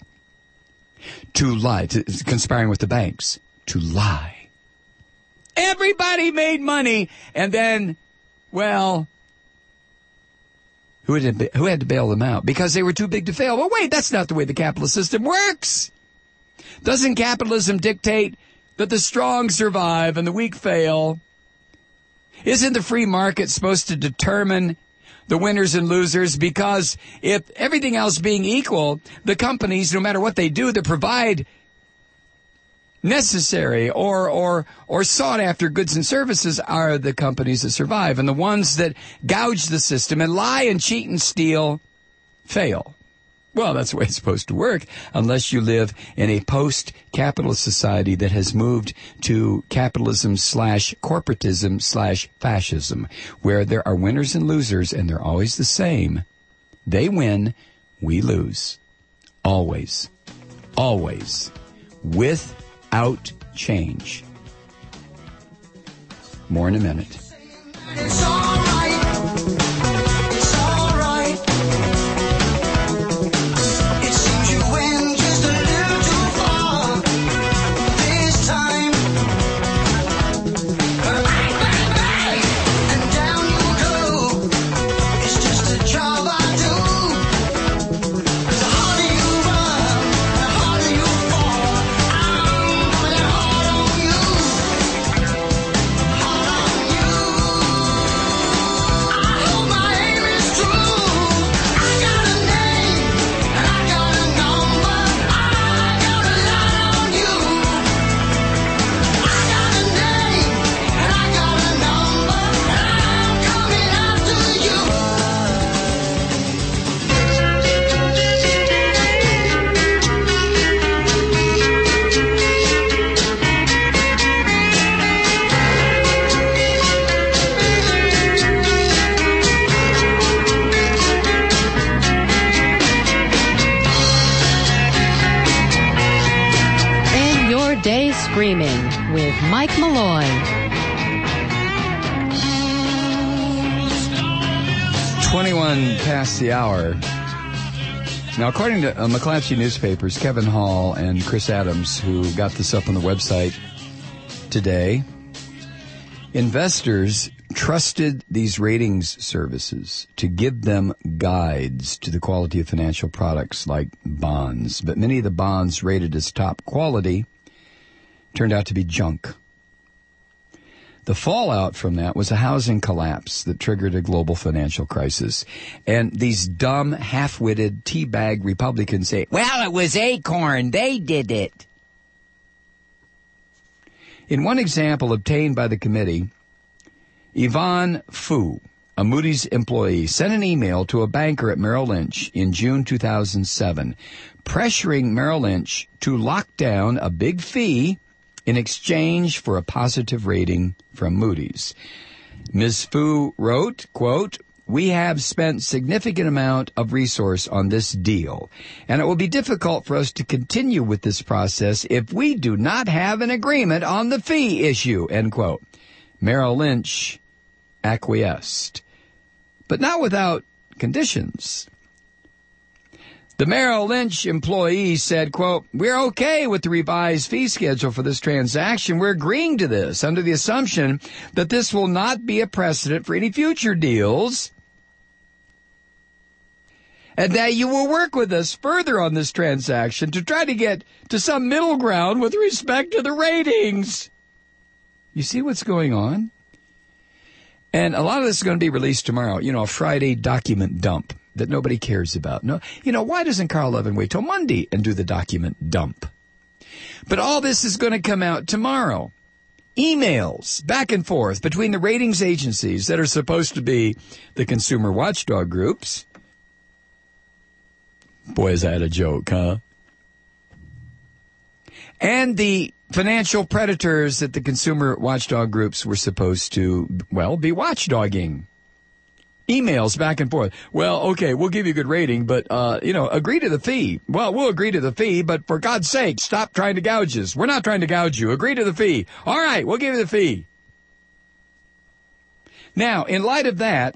Conspiring with the banks, to lie. Everybody made money, and then, well, who had to bail them out? Because they were too big to fail. Well, wait, that's not the way the capitalist system works. Doesn't capitalism dictate that the strong survive and the weak fail? Isn't the free market supposed to determine the winners and losers? Because if everything else being equal, the companies, no matter what they do, that provide necessary or sought after goods and services are the companies that survive, and the ones that gouge the system and lie and cheat and steal fail. Well, that's the way it's supposed to work, unless you live in a post-capitalist society that has moved to capitalism/corporatism/fascism, where there are winners and losers, and they're always the same. They win, we lose. Always. Always. Without change. More in a minute. It's all right. It's all right. It seems you went just a little too far this time. Bang, bang, bang, and down you go. It's just a job I do. The harder you run, the harder you fall. I'm coming hard on you. Hard on you. I hope my aim is true. I got a name and I got a number. I got a line on you. I got a name and I got a number. And I'm coming after you. End your day screaming with Mike Malloy. 21 past the hour. Now, according to McClatchy newspapers, Kevin Hall and Chris Adams, who got this up on the website today, investors trusted these ratings services to give them guides to the quality of financial products like bonds. But many of the bonds rated as top quality turned out to be junk. The fallout from that was a housing collapse that triggered a global financial crisis. And these dumb, half-witted, teabag Republicans say, well, it was Acorn. They did it. In one example obtained by the committee, Yvonne Fu, a Moody's employee, sent an email to a banker at Merrill Lynch in June 2007, pressuring Merrill Lynch to lock down a big fee in exchange for a positive rating from Moody's. Ms. Fu wrote, quote, we have spent significant amount of resource on this deal, and it will be difficult for us to continue with this process if we do not have an agreement on the fee issue, end quote. Merrill Lynch acquiesced, but not without conditions. The Merrill Lynch employee said, quote, we're okay with the revised fee schedule for this transaction. We're agreeing to this under the assumption that this will not be a precedent for any future deals, and that you will work with us further on this transaction to try to get to some middle ground with respect to the ratings. You see what's going on? And a lot of this is going to be released tomorrow. You know, a Friday document dump that nobody cares about. No, you know, why doesn't Carl Levin wait till Monday and do the document dump? But all this is going to come out tomorrow. Emails back and forth between the ratings agencies that are supposed to be the consumer watchdog groups. Boy, is that a joke, huh? And the financial predators that the consumer watchdog groups were supposed to, well, be watchdogging. Emails back and forth. Well, okay, we'll give you a good rating, but, agree to the fee. Well, we'll agree to the fee, but for God's sake, stop trying to gouge us. We're not trying to gouge you. Agree to the fee. All right, we'll give you the fee. Now, in light of that,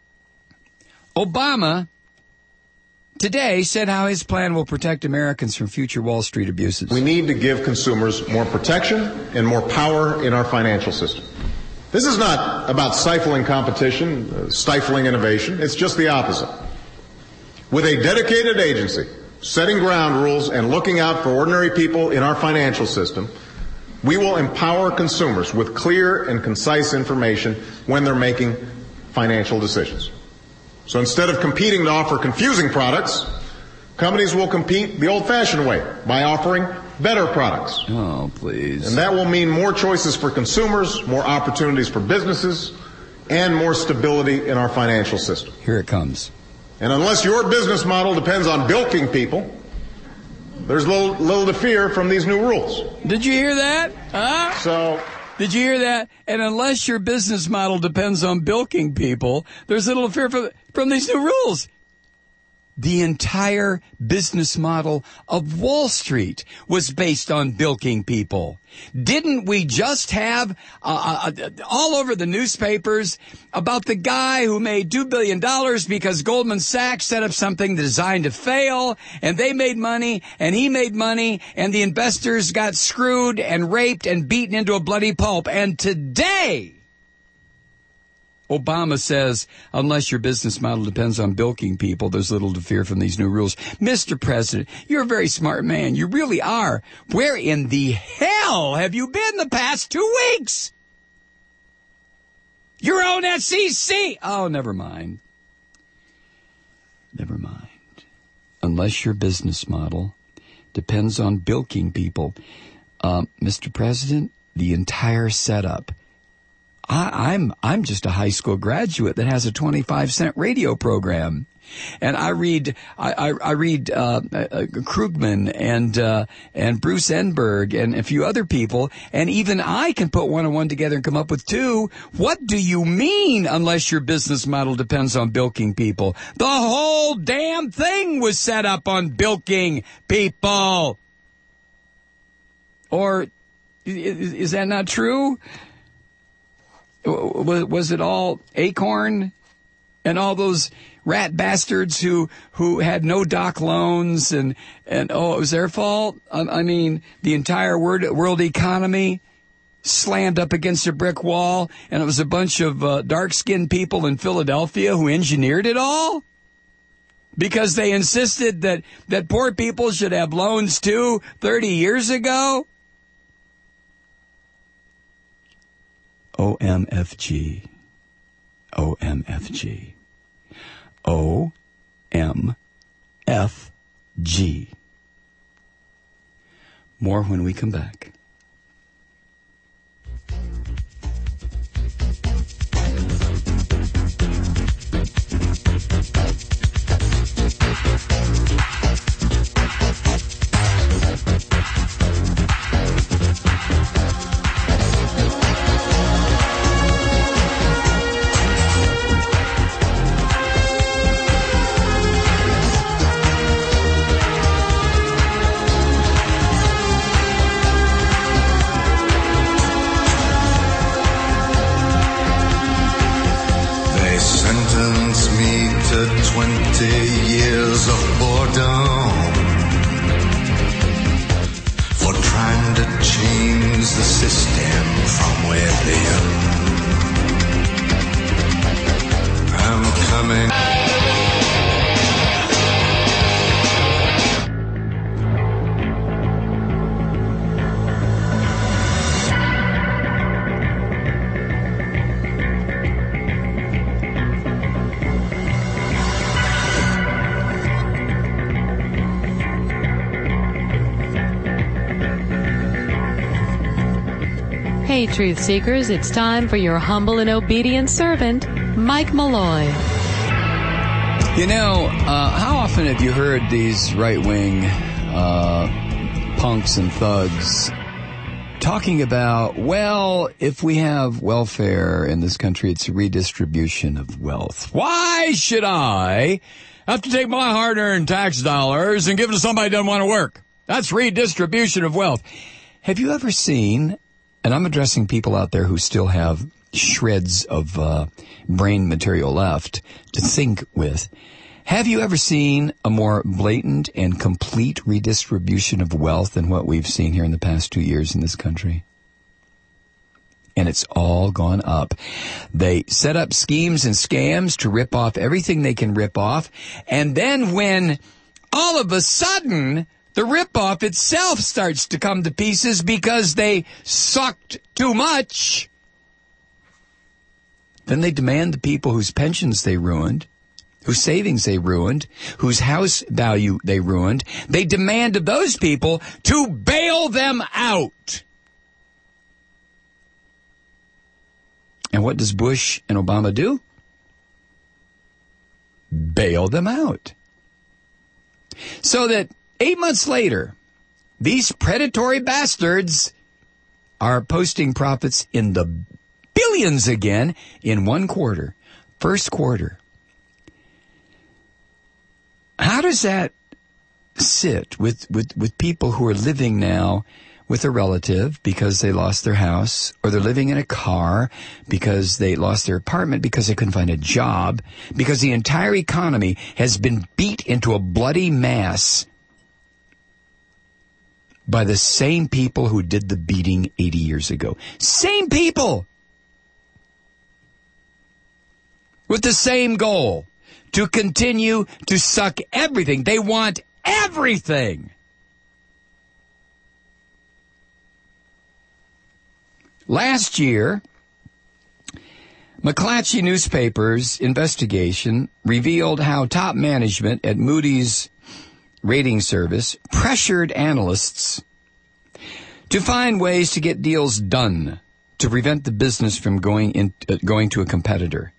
Obama today said how his plan will protect Americans from future Wall Street abuses. We need to give consumers more protection and more power in our financial system. This is not about stifling competition, stifling innovation. It's just the opposite. With a dedicated agency setting ground rules and looking out for ordinary people in our financial system, we will empower consumers with clear and concise information when they're making financial decisions. So instead of competing to offer confusing products, companies will compete the old-fashioned way by offering better products. Oh, please. And that will mean more choices for consumers, more opportunities for businesses, and more stability in our financial system. Here it comes. And unless your business model depends on bilking people, there's little to fear from these new rules. Did you hear that? Huh? Did you hear that? And unless your business model depends on bilking people, there's little fear from these new rules. The entire business model of Wall Street was based on bilking people. Didn't we just have all over the newspapers about the guy who made $2 billion because Goldman Sachs set up something designed to fail, and they made money, and he made money, and the investors got screwed and raped and beaten into a bloody pulp. And today, Obama says, unless your business model depends on bilking people, there's little to fear from these new rules. Mr. President, you're a very smart man. You really are. Where in the hell have you been the past 2 weeks? Your own SEC. Oh, never mind. Never mind. Unless your business model depends on bilking people. Mr. President, the entire setup. I'm just a high school graduate that has a 25-cent radio program, and I read Krugman and Bruce Enberg and a few other people, and even I can put one and one together and come up with two. What do you mean, unless your business model depends on bilking people? The whole damn thing was set up on bilking people. Or is that not true? Was it all Acorn and all those rat bastards who had no doc loans and it was their fault? I mean, the entire world economy slammed up against a brick wall, and it was a bunch of dark-skinned people in Philadelphia who engineered it all? Because they insisted that poor people should have loans too 30 years ago? OMFG. OMFG. OMFG. More when we come back. Hey, truth seekers, it's time for your humble and obedient servant, Mike Malloy. You know, how often have you heard these right-wing punks and thugs talking about, well, if we have welfare in this country, it's a redistribution of wealth. Why should I have to take my hard-earned tax dollars and give it to somebody who doesn't want to work? That's redistribution of wealth. Have you ever seen, and I'm addressing people out there who still have shreds of brain material left to think with, have you ever seen a more blatant and complete redistribution of wealth than what we've seen here in the past 2 years in this country? And it's all gone up. They set up schemes and scams to rip off everything they can rip off. And then when all of a sudden the rip-off itself starts to come to pieces because they sucked too much, then they demand the people whose pensions they ruined, whose savings they ruined, whose house value they ruined, they demand of those people to bail them out. And what does Bush and Obama do? Bail them out. So that 8 months later, these predatory bastards are posting profits in the billions again in one quarter, first quarter. How does that sit with people who are living now with a relative because they lost their house, or they're living in a car because they lost their apartment because they couldn't find a job, because the entire economy has been beat into a bloody mass by the same people who did the beating 80 years ago. Same people! With the same goal, to continue to suck everything. They want everything. Last year, McClatchy Newspaper's investigation revealed how top management at Moody's rating service pressured analysts to find ways to get deals done to prevent the business from going to a competitor.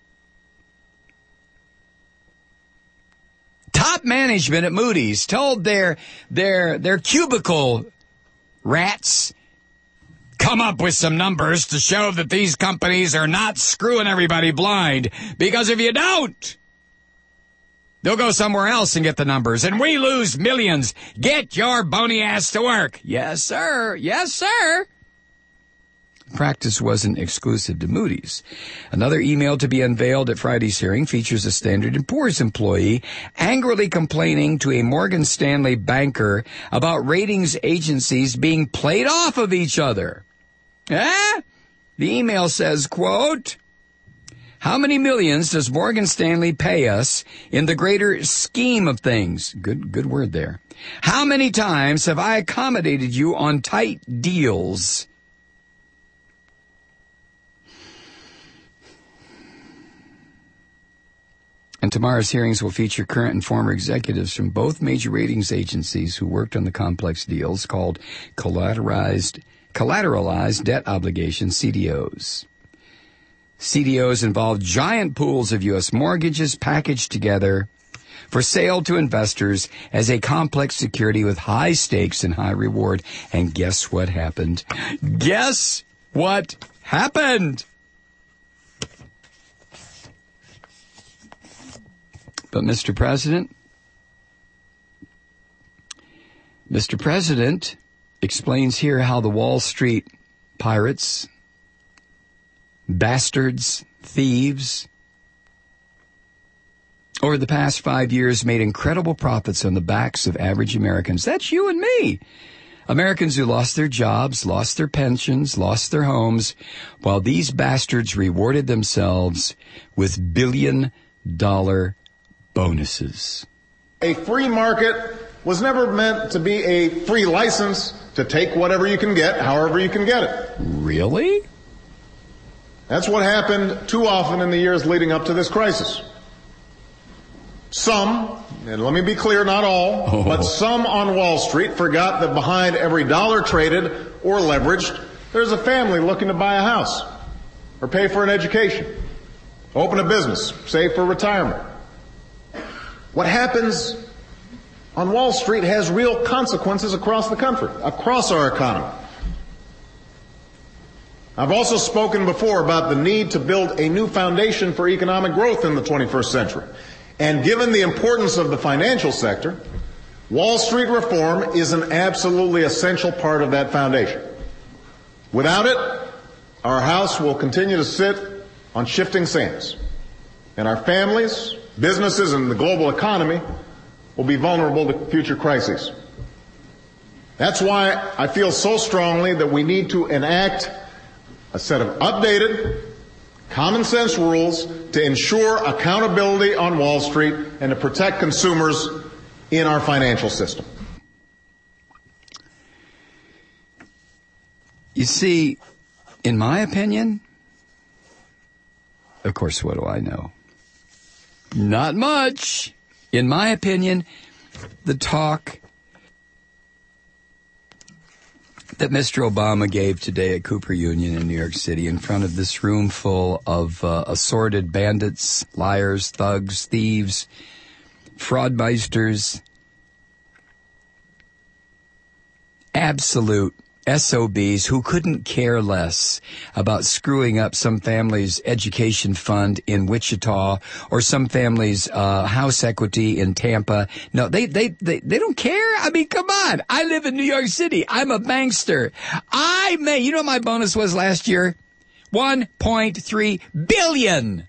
Top management at Moody's told their cubicle rats, come up with some numbers to show that these companies are not screwing everybody blind. Because if you don't, they'll go somewhere else and get the numbers, and we lose millions. Get your bony ass to work. Yes, sir. Yes, sir. Practice wasn't exclusive to Moody's. Another email to be unveiled at Friday's hearing features a Standard & Poor's employee angrily complaining to a Morgan Stanley banker about ratings agencies being played off of each other. The email says, quote, how many millions does Morgan Stanley pay us in the greater scheme of things? Good word there. How many times have I accommodated you on tight deals? And tomorrow's hearings will feature current and former executives from both major ratings agencies who worked on the complex deals called collateralized debt obligations, CDOs. CDOs involve giant pools of U.S. mortgages packaged together for sale to investors as a complex security with high stakes and high reward. And guess what happened? Guess what happened? But Mr. President explains here how the Wall Street pirates, bastards, thieves, over the past 5 years made incredible profits on the backs of average Americans. That's you and me. Americans who lost their jobs, lost their pensions, lost their homes, while these bastards rewarded themselves with billion-dollar bonuses. A free market was never meant to be a free license to take whatever you can get, however you can get it. Really? That's what happened too often in the years leading up to this crisis. Some, and let me be clear, not all, but some on Wall Street forgot that behind every dollar traded or leveraged, There's a family looking to buy a house or pay for an education, open a business, save for retirement. What happens on Wall Street has real consequences across the country, across our economy. I've also spoken before about the need to build a new foundation for economic growth in the 21st century. And given the importance of the financial sector, Wall Street reform is an absolutely essential part of that foundation. Without it, our house will continue to sit on shifting sands, and our families, businesses, and the global economy will be vulnerable to future crises. That's why I feel so strongly that we need to enact a set of updated, common sense rules to ensure accountability on Wall Street and to protect consumers in our financial system. You see, in my opinion, of course, what do I know? Not much. In my opinion, the talk that Mr. Obama gave today at Cooper Union in New York City in front of this room full of assorted bandits, liars, thugs, thieves, fraudmeisters, absolute SOBs who couldn't care less about screwing up some family's education fund in Wichita or some family's house equity in Tampa. No, they don't care. I mean, come on. I live in New York City. I'm a bankster. You know what my bonus was last year? $1.3 billion.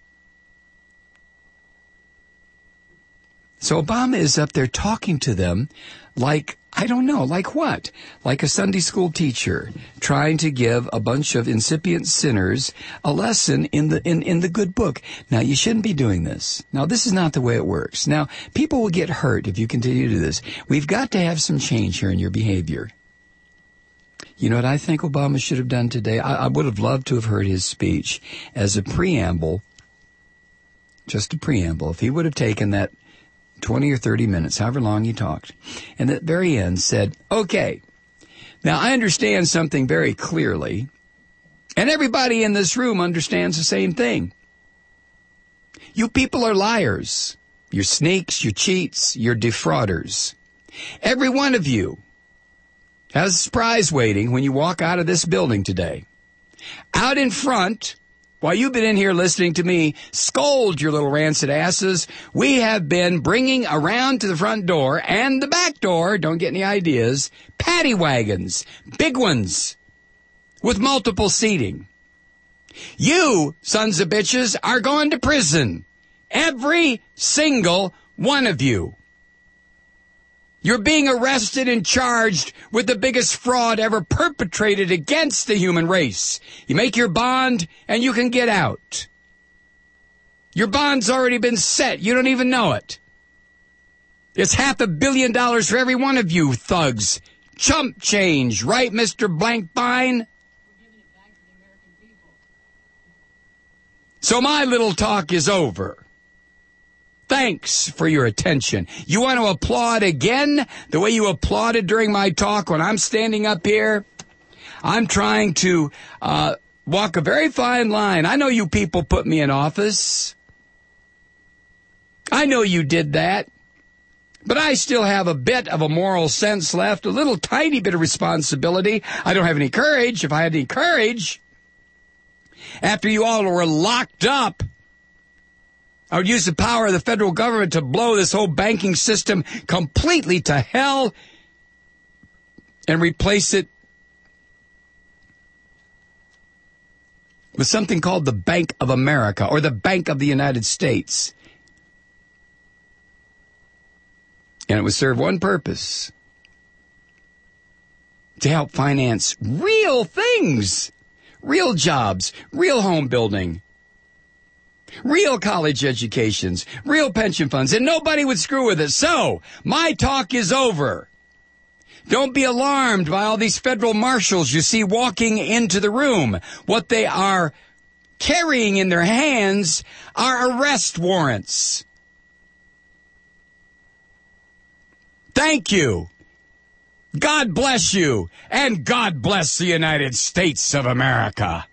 So Obama is up there talking to them like, I don't know, like what? Like a Sunday school teacher trying to give a bunch of incipient sinners a lesson in the good book. Now, you shouldn't be doing this. Now, this is not the way it works. Now, people will get hurt if you continue to do this. We've got to have some change here in your behavior. You know what I think Obama should have done today? I would have loved to have heard his speech as a preamble, just a preamble. If he would have taken that 20 or 30 minutes, however long he talked, and at the very end said, okay, now I understand something very clearly, and everybody in this room understands the same thing. You people are liars. You're sneaks, you're cheats, you're defrauders. Every one of you has a surprise waiting when you walk out of this building today. Out in front, while you've been in here listening to me scold your little rancid asses, we have been bringing around to the front door and the back door, don't get any ideas, paddy wagons, big ones, with multiple seating. You, sons of bitches, are going to prison. Every single one of you. You're being arrested and charged with the biggest fraud ever perpetrated against the human race. You make your bond and you can get out. Your bond's already been set. You don't even know it. It's $500 million for every one of you thugs. Chump change, right, Mr. Blankbein? So my little talk is over. Thanks for your attention. You want to applaud again the way you applauded during my talk when I'm standing up here? I'm trying to walk a very fine line. I know you people put me in office. I know you did that. But I still have a bit of a moral sense left, a little tiny bit of responsibility. I don't have any courage. If I had any courage, after you all were locked up, I would use the power of the federal government to blow this whole banking system completely to hell and replace it with something called the Bank of America or the Bank of the United States. And it would serve one purpose: to help finance real things, real jobs, real home building, real college educations, real pension funds, and nobody would screw with it. So, my talk is over. Don't be alarmed by all these federal marshals you see walking into the room. What they are carrying in their hands are arrest warrants. Thank you. God bless you, and God bless the United States of America.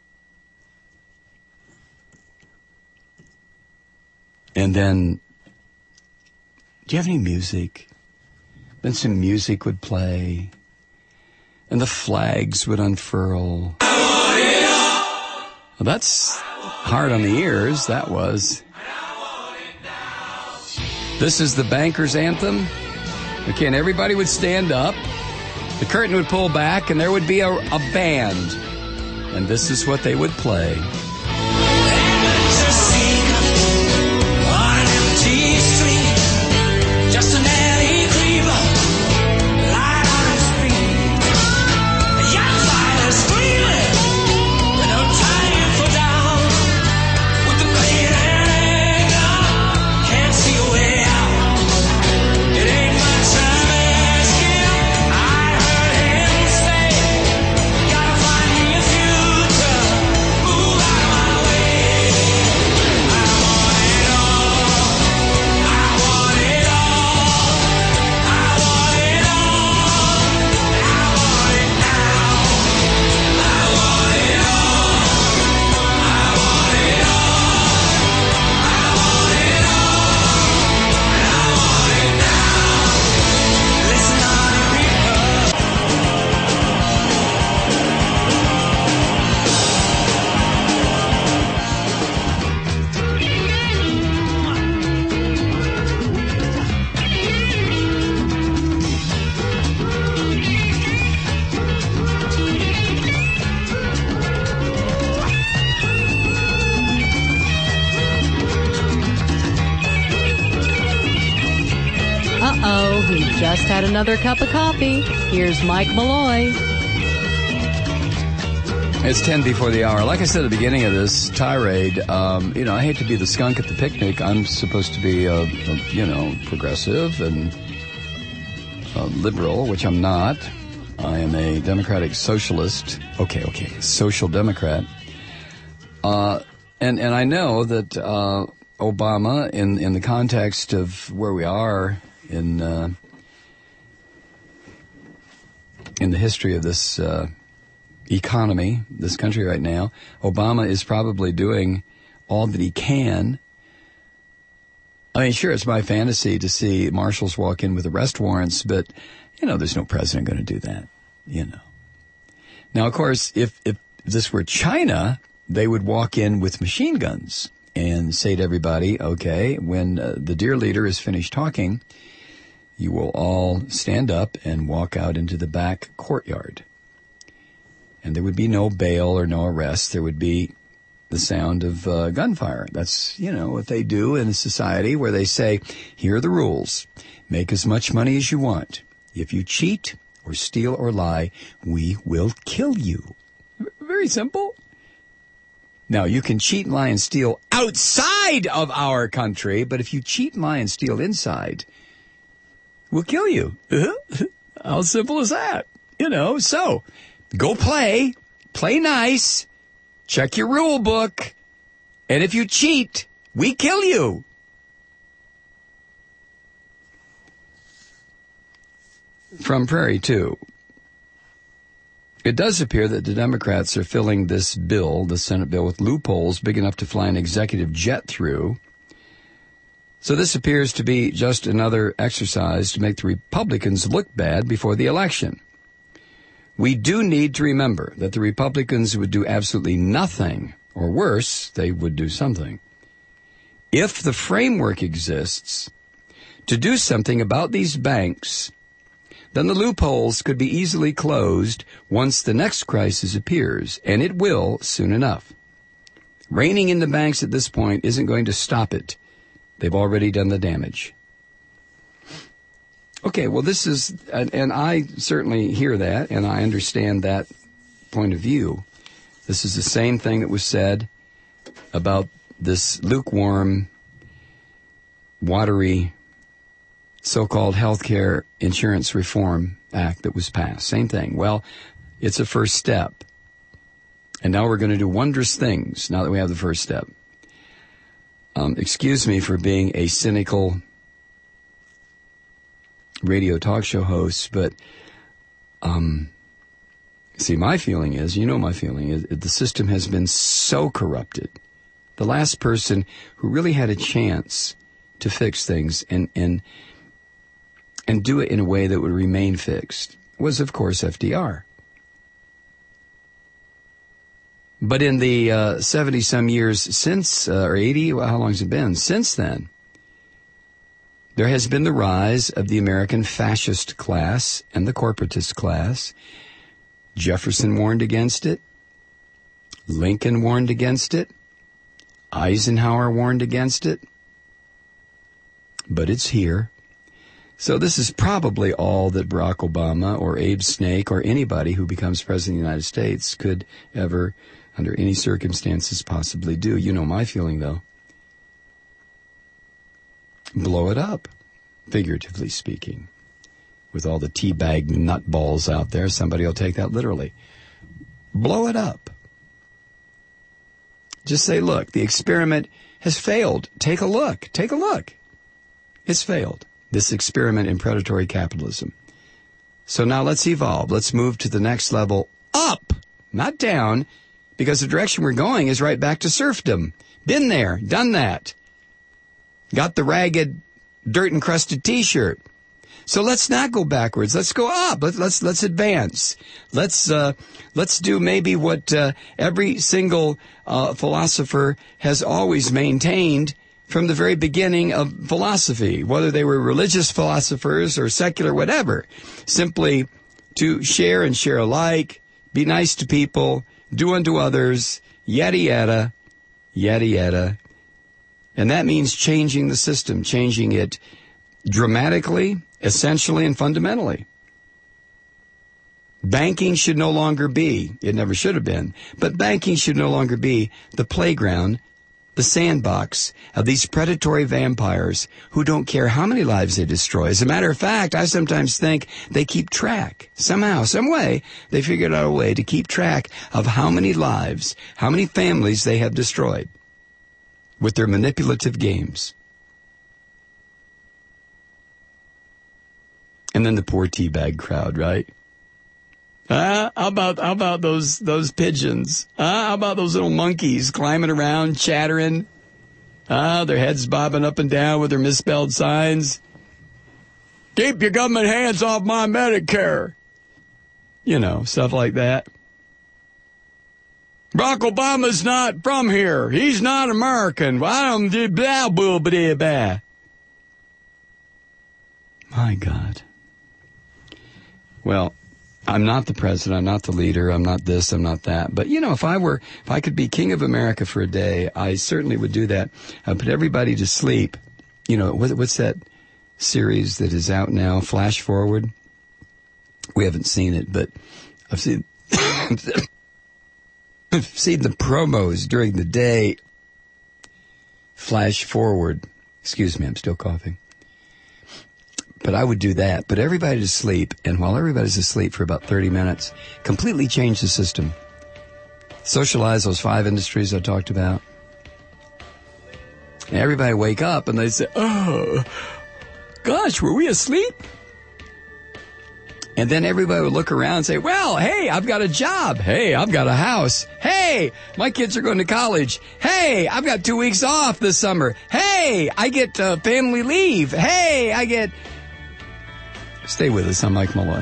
And then, do you have any music? Then some music would play, and the flags would unfurl. Well, that's hard on the ears, that was. This is the Bankers Anthem. Okay, and everybody would stand up. The curtain would pull back, and there would be a band. And this is what they would play. He just had another cup of coffee. Here's Mike Malloy. It's 10 before the hour. Like I said at the beginning of this tirade, I hate to be the skunk at the picnic. I'm supposed to be, progressive and liberal, which I'm not. I am a democratic socialist. Okay, social democrat. And I know that Obama, in the context of where we are in the history of this economy, this country right now, Obama is probably doing all that he can. I mean, sure, it's my fantasy to see marshals walk in with arrest warrants, but, there's no president going to do that, Now, of course, if this were China, they would walk in with machine guns and say to everybody, okay, when the dear leader is finished talking, you will all stand up and walk out into the back courtyard. And there would be no bail or no arrest. There would be the sound of gunfire. That's, what they do in a society where they say, here are the rules. Make as much money as you want. If you cheat or steal or lie, we will kill you. Very simple. Now, you can cheat, lie, and steal outside of our country, but if you cheat, lie, and steal inside, we'll kill you. How simple is that? So go play nice, check your rule book, and if you cheat, we kill you. From Prairie 2. It does appear that the Democrats are filling this bill, the Senate bill, with loopholes big enough to fly an executive jet through. So this appears to be just another exercise to make the Republicans look bad before the election. We do need to remember that the Republicans would do absolutely nothing, or worse, they would do something, if the framework exists to do something about these banks. Then the loopholes could be easily closed once the next crisis appears, and it will soon enough. Reining in the banks at this point isn't going to stop it. They've already done the damage. Okay, well, this is, and I certainly hear that, and I understand that point of view. This is the same thing that was said about this lukewarm, watery, so-called healthcare insurance reform act that was passed. Same thing. Well, it's a first step. And now we're going to do wondrous things now that we have the first step. Excuse me for being a cynical radio talk show hosts, but see, my feeling is, my feeling is the system has been so corrupted. The last person who really had a chance to fix things and do it in a way that would remain fixed was, of course, FDR. But in the 70-some years since, or 80, how long has it been? Since then, there has been the rise of the American fascist class and the corporatist class. Jefferson warned against it. Lincoln warned against it. Eisenhower warned against it. But it's here. So this is probably all that Barack Obama or Abe Snake or anybody who becomes president of the United States could ever, under any circumstances, possibly do. You know my feeling, though. Blow it up, figuratively speaking. With all the teabag nutballs out there, somebody will take that literally. Blow it up. Just say, look, the experiment has failed. Take a look. Take a look. It's failed. This experiment in predatory capitalism. So now let's evolve. Let's move to the next level up, not down, because the direction we're going is right back to serfdom. Been there, done that. Got the ragged, dirt-encrusted T-shirt. So let's not go backwards. Let's go up. Let's advance. Let's do maybe what every single philosopher has always maintained from the very beginning of philosophy, whether they were religious philosophers or secular, whatever. Simply to share and share alike, be nice to people, do unto others, yada yada, yada yada. And that means changing the system, changing it dramatically, essentially, and fundamentally. Banking should no longer be, it never should have been, but banking should no longer be the playground, the sandbox of these predatory vampires who don't care how many lives they destroy. As a matter of fact, I sometimes think they keep track. Somehow, some way, they figured out a way to keep track of how many lives, how many families they have destroyed with their manipulative games. And then the poor teabag crowd, right? How about those pigeons? How about those little monkeys climbing around, chattering? Their heads bobbing up and down with their misspelled signs. Keep your government hands off my Medicare. Stuff like that. Barack Obama's not from here. He's not American. My God. Well, I'm not the president, I'm not the leader, I'm not this, I'm not that. But, if I could be king of America for a day, I certainly would do that. I'd put everybody to sleep. What's that series that is out now, Flash Forward? We haven't seen it, but I've seen I've seen the promos during the day. Flash Forward. Excuse me, I'm still coughing. But I would do that. Put everybody to sleep, and while everybody's asleep for about 30 minutes, completely change the system. Socialize those 5 industries I talked about. And everybody wake up, and they say, oh, gosh, were we asleep? And then everybody would look around and say, well, hey, I've got a job. Hey, I've got a house. Hey, my kids are going to college. Hey, I've got 2 weeks off this summer. Hey, I get family leave. Hey, I get... Stay with us. I'm Mike Malloy.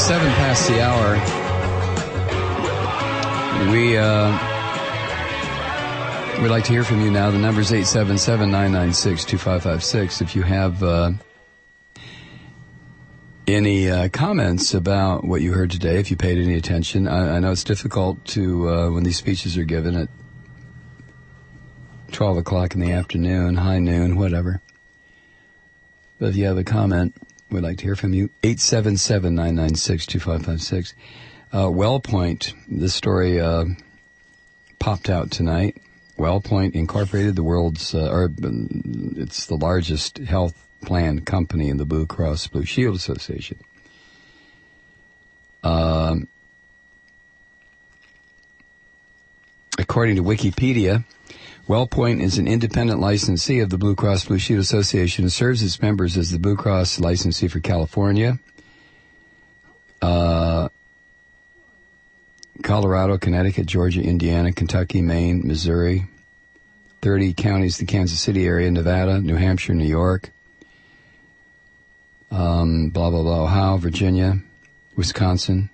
7 past the hour. We'd like to hear from you now. The number's 877-996-2556. If you have any comments about what you heard today, if you paid any attention. I know it's difficult to, when these speeches are given at 12 o'clock in the afternoon, high noon, whatever. But if you have a comment, we'd like to hear from you. 877-996-2556. WellPoint, this story popped out tonight. WellPoint Incorporated, the world's, it's the largest health plan company in the Blue Cross Blue Shield Association. According to Wikipedia, WellPoint is an independent licensee of the Blue Cross Blue Shield Association and serves its members as the Blue Cross licensee for California, Colorado, Connecticut, Georgia, Indiana, Kentucky, Maine, Missouri, 30 counties, the Kansas City area, Nevada, New Hampshire, New York, blah, blah, blah, Ohio, Virginia, Wisconsin.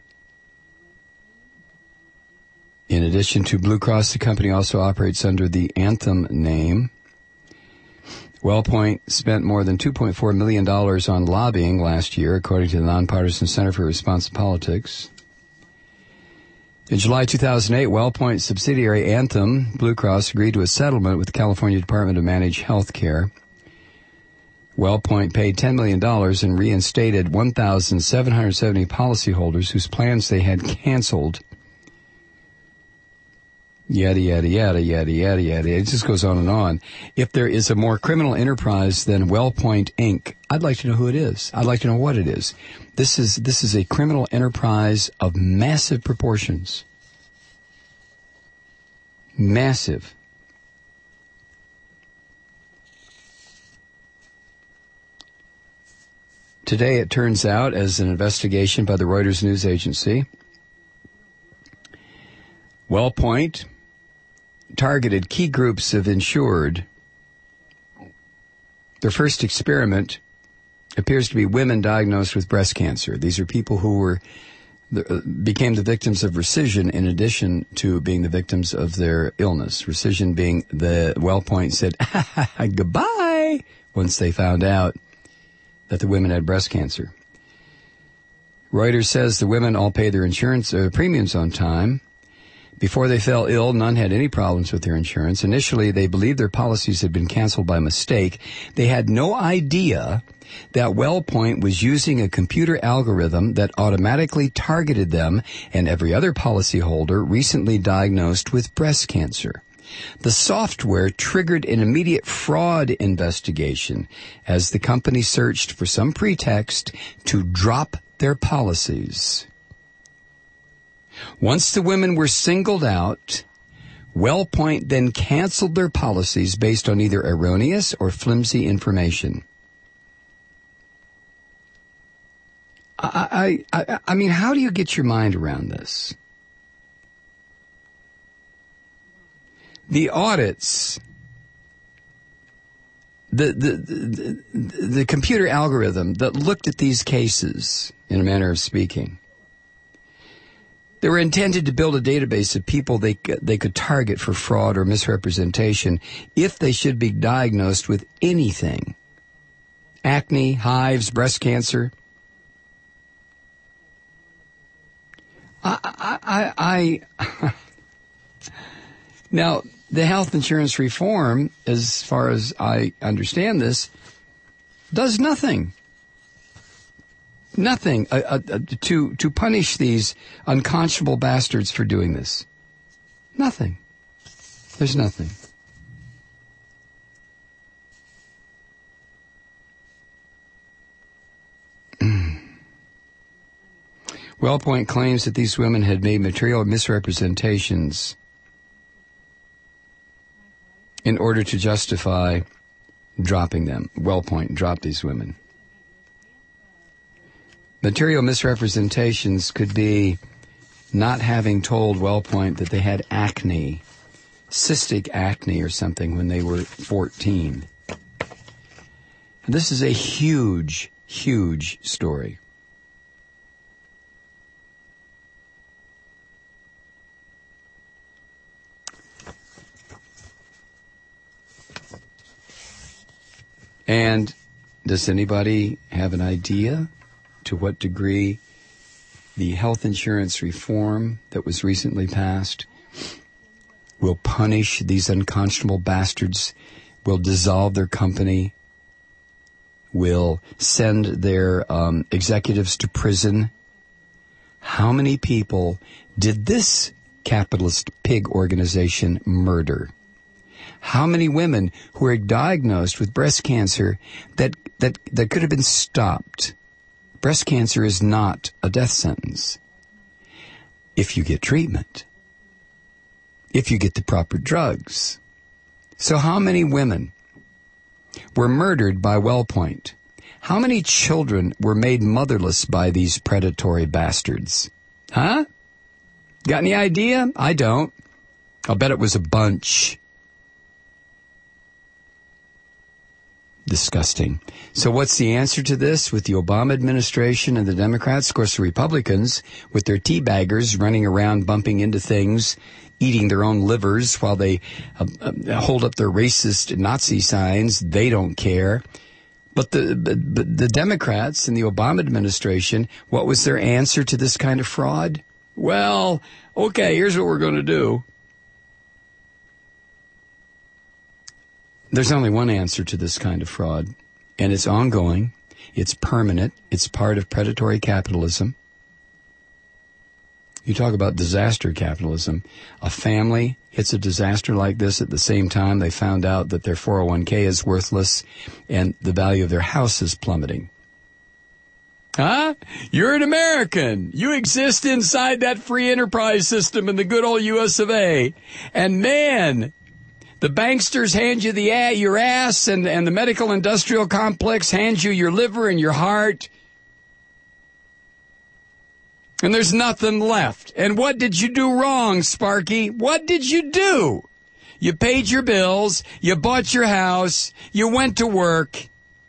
In addition to Blue Cross, the company also operates under the Anthem name. WellPoint spent more than $2.4 million on lobbying last year, according to the Nonpartisan Center for Responsive Politics. In July 2008, WellPoint subsidiary Anthem Blue Cross agreed to a settlement with the California Department of Managed Health Care. WellPoint paid $10 million and reinstated 1,770 policyholders whose plans they had canceled. Yada, yada, yada, yada, yada, yada. It just goes on and on. If there is a more criminal enterprise than WellPoint Inc., I'd like to know who it is. I'd like to know what it is. This is a criminal enterprise of massive proportions. Massive. Today, it turns out, as an investigation by the Reuters news agency, WellPoint targeted key groups of insured. Their first experiment appears to be women diagnosed with breast cancer. These are people who became the victims of rescission in addition to being the victims of their illness. Rescission being the WellPoint said, goodbye, once they found out that the women had breast cancer. Reuters says the women all paid their insurance premiums on time. Before they fell ill, none had any problems with their insurance. Initially, they believed their policies had been canceled by mistake. They had no idea that WellPoint was using a computer algorithm that automatically targeted them and every other policyholder recently diagnosed with breast cancer. The software triggered an immediate fraud investigation as the company searched for some pretext to drop their policies. Once the women were singled out, WellPoint then canceled their policies based on either erroneous or flimsy information. I mean, how do you get your mind around this? The audits, the computer algorithm that looked at these cases, in a manner of speaking, they were intended to build a database of people they could target for fraud or misrepresentation if they should be diagnosed with anything. Acne, hives, breast cancer. Now, the health insurance reform, as far as I understand this, does nothing. Nothing to punish these unconscionable bastards for doing this. Nothing. There's nothing. WellPoint claims that these women had made material misrepresentations in order to justify dropping them. WellPoint dropped these women. Material misrepresentations could be not having told WellPoint that they had acne, cystic acne or something when they were 14. And this is a huge, huge story. And does anybody have an idea to what degree the health insurance reform that was recently passed will punish these unconscionable bastards, will dissolve their company, will send their executives to prison? How many people did this capitalist pig organization murder? How many women who are diagnosed with breast cancer that could have been stopped? Breast cancer is not a death sentence if you get treatment, if you get the proper drugs. So how many women were murdered by WellPoint? How many children were made motherless by these predatory bastards? Huh? Got any idea? I don't. I'll bet it was a bunch. Disgusting. So what's the answer to this with the Obama administration and the Democrats? Of course, the Republicans, with their teabaggers running around bumping into things, eating their own livers while they hold up their racist Nazi signs. They don't care. But the Democrats and the Obama administration, what was their answer to this kind of fraud? Well, okay, here's what we're going to do. There's only one answer to this kind of fraud, and it's ongoing, it's permanent, it's part of predatory capitalism. You talk about disaster capitalism. A family hits a disaster like this at the same time they found out that their 401k is worthless and the value of their house is plummeting. Huh? You're an American. You exist inside that free enterprise system in the good old US of A. And man, the banksters hand you your ass, and the medical industrial complex hands you your liver and your heart. And there's nothing left. And what did you do wrong, Sparky? What did you do? You paid your bills, you bought your house, you went to work.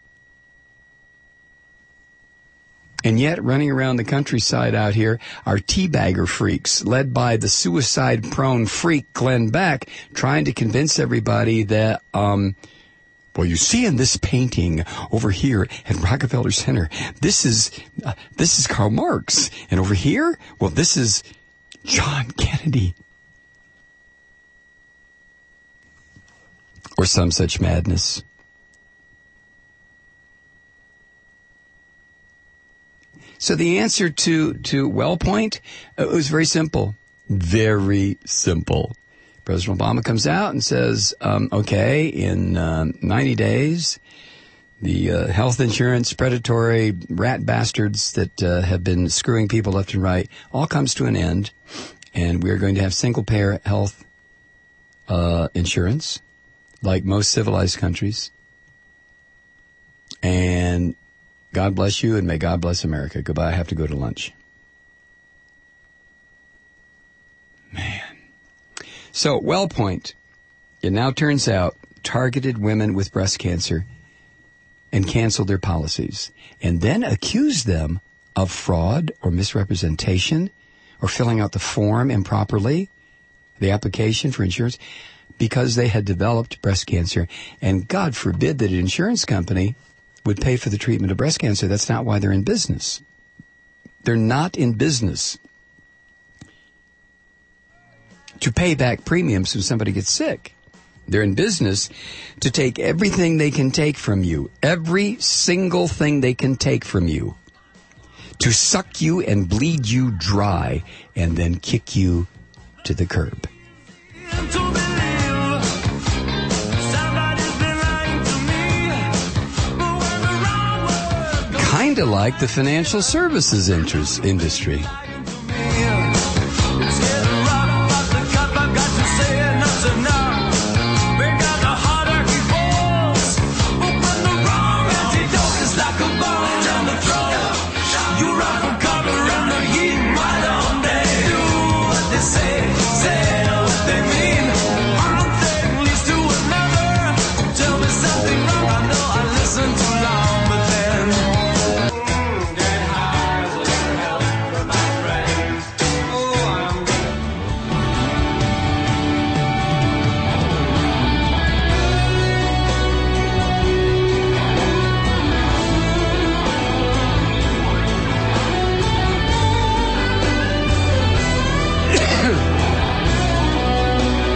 And yet, running around the countryside out here are teabagger freaks, led by the suicide-prone freak Glenn Beck, trying to convince everybody that, well, you see in this painting over here at Rockefeller Center, this is Karl Marx. And over here, well, this is John Kennedy. Or some such madness. So the answer to WellPoint was very simple. Very simple. President Obama comes out and says, okay, in 90 days, the health insurance predatory rat bastards that have been screwing people left and right all comes to an end, and we're going to have single-payer health insurance, like most civilized countries. And God bless you, and may God bless America. Goodbye. I have to go to lunch. Man. So, WellPoint, it now turns out, targeted women with breast cancer and canceled their policies, and then accused them of fraud or misrepresentation or filling out the form improperly, the application for insurance, because they had developed breast cancer. And God forbid that an insurance company would pay for the treatment of breast cancer. That's not why they're in business. They're not in business to pay back premiums when somebody gets sick. They're in business to take everything they can take from you, every single thing they can take from you, to suck you and bleed you dry and then kick you to the curb. Kind of like the financial services industry.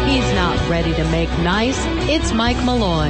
He's not ready to make nice. It's Mike Malloy.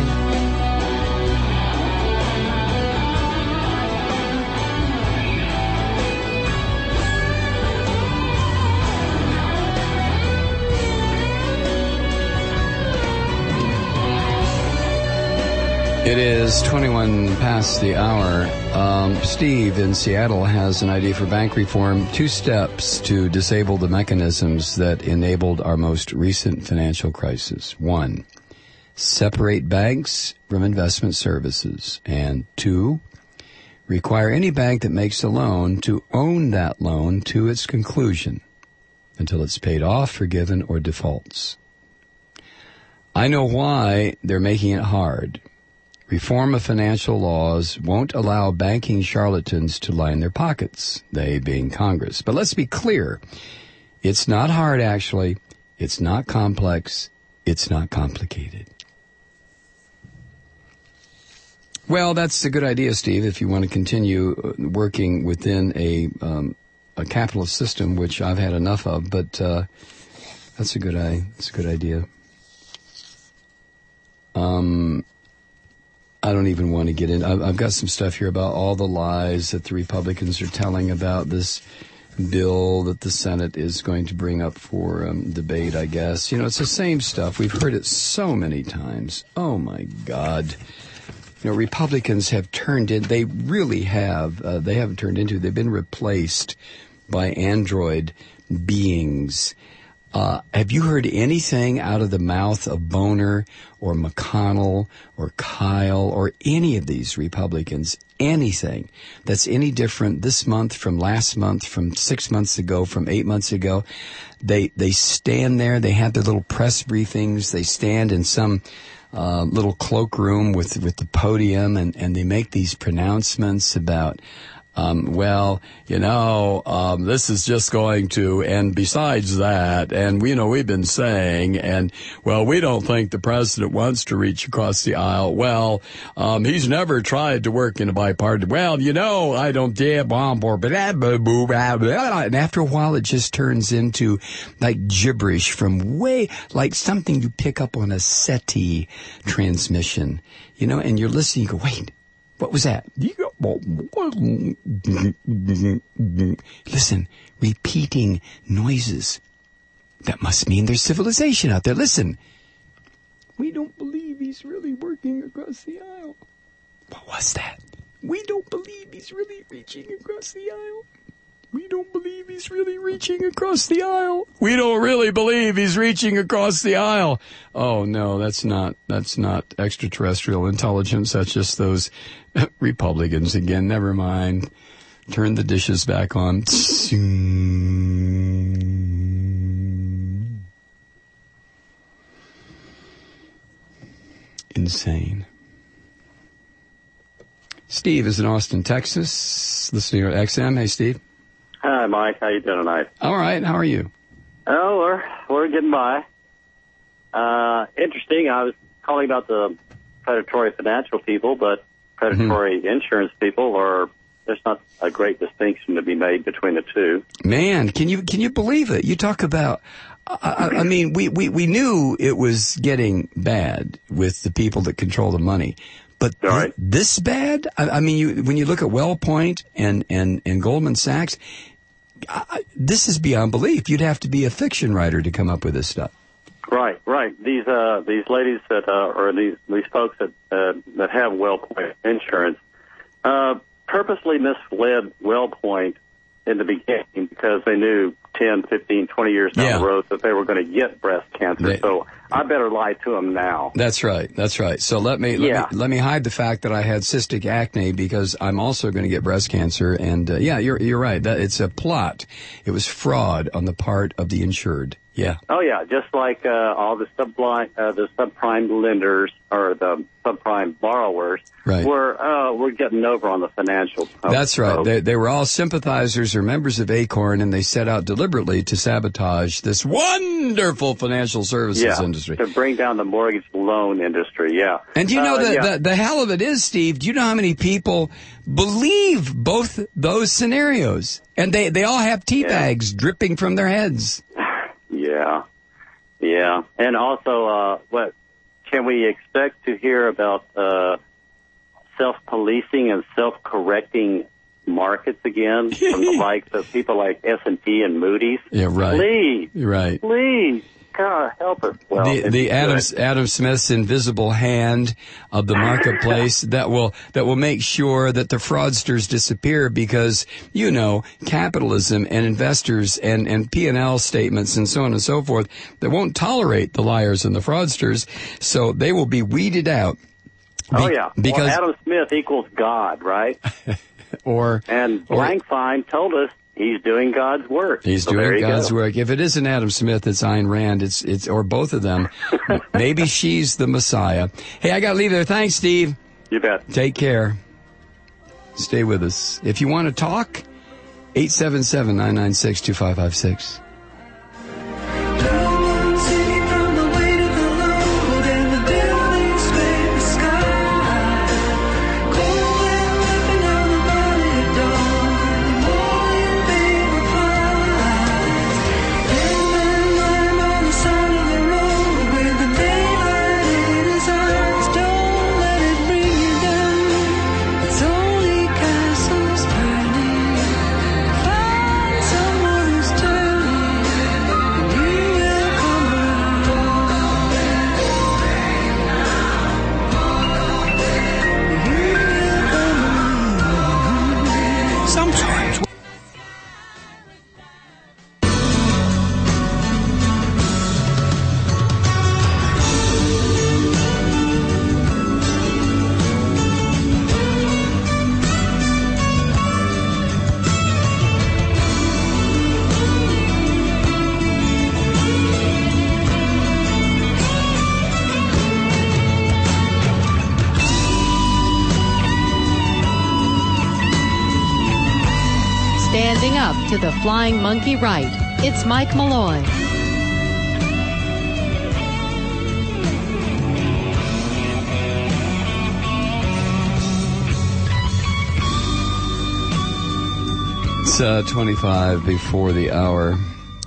It is 21 past the hour. Steve in Seattle has an idea for bank reform. 2 steps to disable the mechanisms that enabled our most recent financial crisis. 1, separate banks from investment services. And 2, require any bank that makes a loan to own that loan to its conclusion until it's paid off, forgiven, or defaults. I know why they're making it hard. Reform of financial laws won't allow banking charlatans to line their pockets, they being Congress. But let's be clear. It's not hard, actually. It's not complex. It's not complicated. Well, that's a good idea, Steve, if you want to continue working within a capitalist system, which I've had enough of. But that's a good idea. I don't even want to get in. I've got some stuff here about all the lies that the Republicans are telling about this bill that the Senate is going to bring up for debate, I guess. You know, it's the same stuff. We've heard it so many times. Oh, my God. You know, Republicans have turned in. They really have. They haven't turned into. They've been replaced by android beings. Have you heard anything out of the mouth of Boner or McConnell or Kyle or any of these Republicans, anything that's any different this month from last month, from 6 months ago, from 8 months ago? They stand there. They have their little press briefings. They stand in some little cloakroom with the podium, and they make these pronouncements about this is just going to, and besides that, and we've been saying, and we don't think the president wants to reach across the aisle. He's never tried to work in a bipartisan. I don't dare bomb or and after a while it just turns into like gibberish from like something you pick up on a SETI transmission, and you're listening, you go, wait. What was that? Listen, repeating noises. That must mean there's civilization out there. Listen. We don't believe he's really working across the aisle. What was that? We don't believe he's really reaching across the aisle. We don't believe he's really reaching across the aisle. We don't really believe he's reaching across the aisle. Oh, no, that's not extraterrestrial intelligence. That's just those Republicans again. Never mind. Turn the dishes back on. Insane. Steve is in Austin, Texas, listening to XM. Hey, Steve. Hi, Mike. How you doing tonight? All right. How are you? Oh, we're getting by. Interesting. I was calling about the predatory financial people, but predatory insurance people there's not a great distinction to be made between the two. Man, can you believe it? You talk about, I mean, we knew it was getting bad with the people that control the money. But this bad? I mean, when you look at WellPoint and Goldman Sachs, this is beyond belief. You'd have to be a fiction writer to come up with this stuff. Right. These ladies or these folks that have WellPoint insurance, purposely misled WellPoint in the beginning because they knew 10, 15, 20 years down the road that they were going to get breast cancer. So I better lie to them now. That's right. So let me hide the fact that I had cystic acne because I'm also going to get breast cancer. And you're right. That it's a plot. It was fraud on the part of the insured. Yeah. Oh yeah, just like all the subprime lenders or the subprime borrowers were getting over on the financial. That's right. They were all sympathizers or members of Acorn, and they set out deliberately to sabotage this wonderful financial services industry. To bring down the mortgage loan industry. Yeah. And do you know the hell of it is, Steve? Do you know how many people believe both those scenarios, and they all have tea bags dripping from their heads? Yeah. Yeah, and also, what can we expect to hear about self-policing and self-correcting markets again from the likes of people like S&P and Moody's? Yeah, right. Please, right. Please, God help us. Well, the Adam Smith's invisible hand of the marketplace that will make sure that the fraudsters disappear, because capitalism and investors and P&L statements and so on and so forth that won't tolerate the liars and the fraudsters, so they will be weeded out. Because Adam Smith equals God, right? And Blankfein told us he's doing God's work. He's doing God's work. If it isn't Adam Smith, it's Ayn Rand. It's or both of them. Maybe she's the Messiah. Hey, I got to leave there. Thanks, Steve. You bet. Take care. Stay with us. If you want to talk, 877-996-2556. To the Flying Monkey Right, it's Mike Malloy. It's 25 before the hour.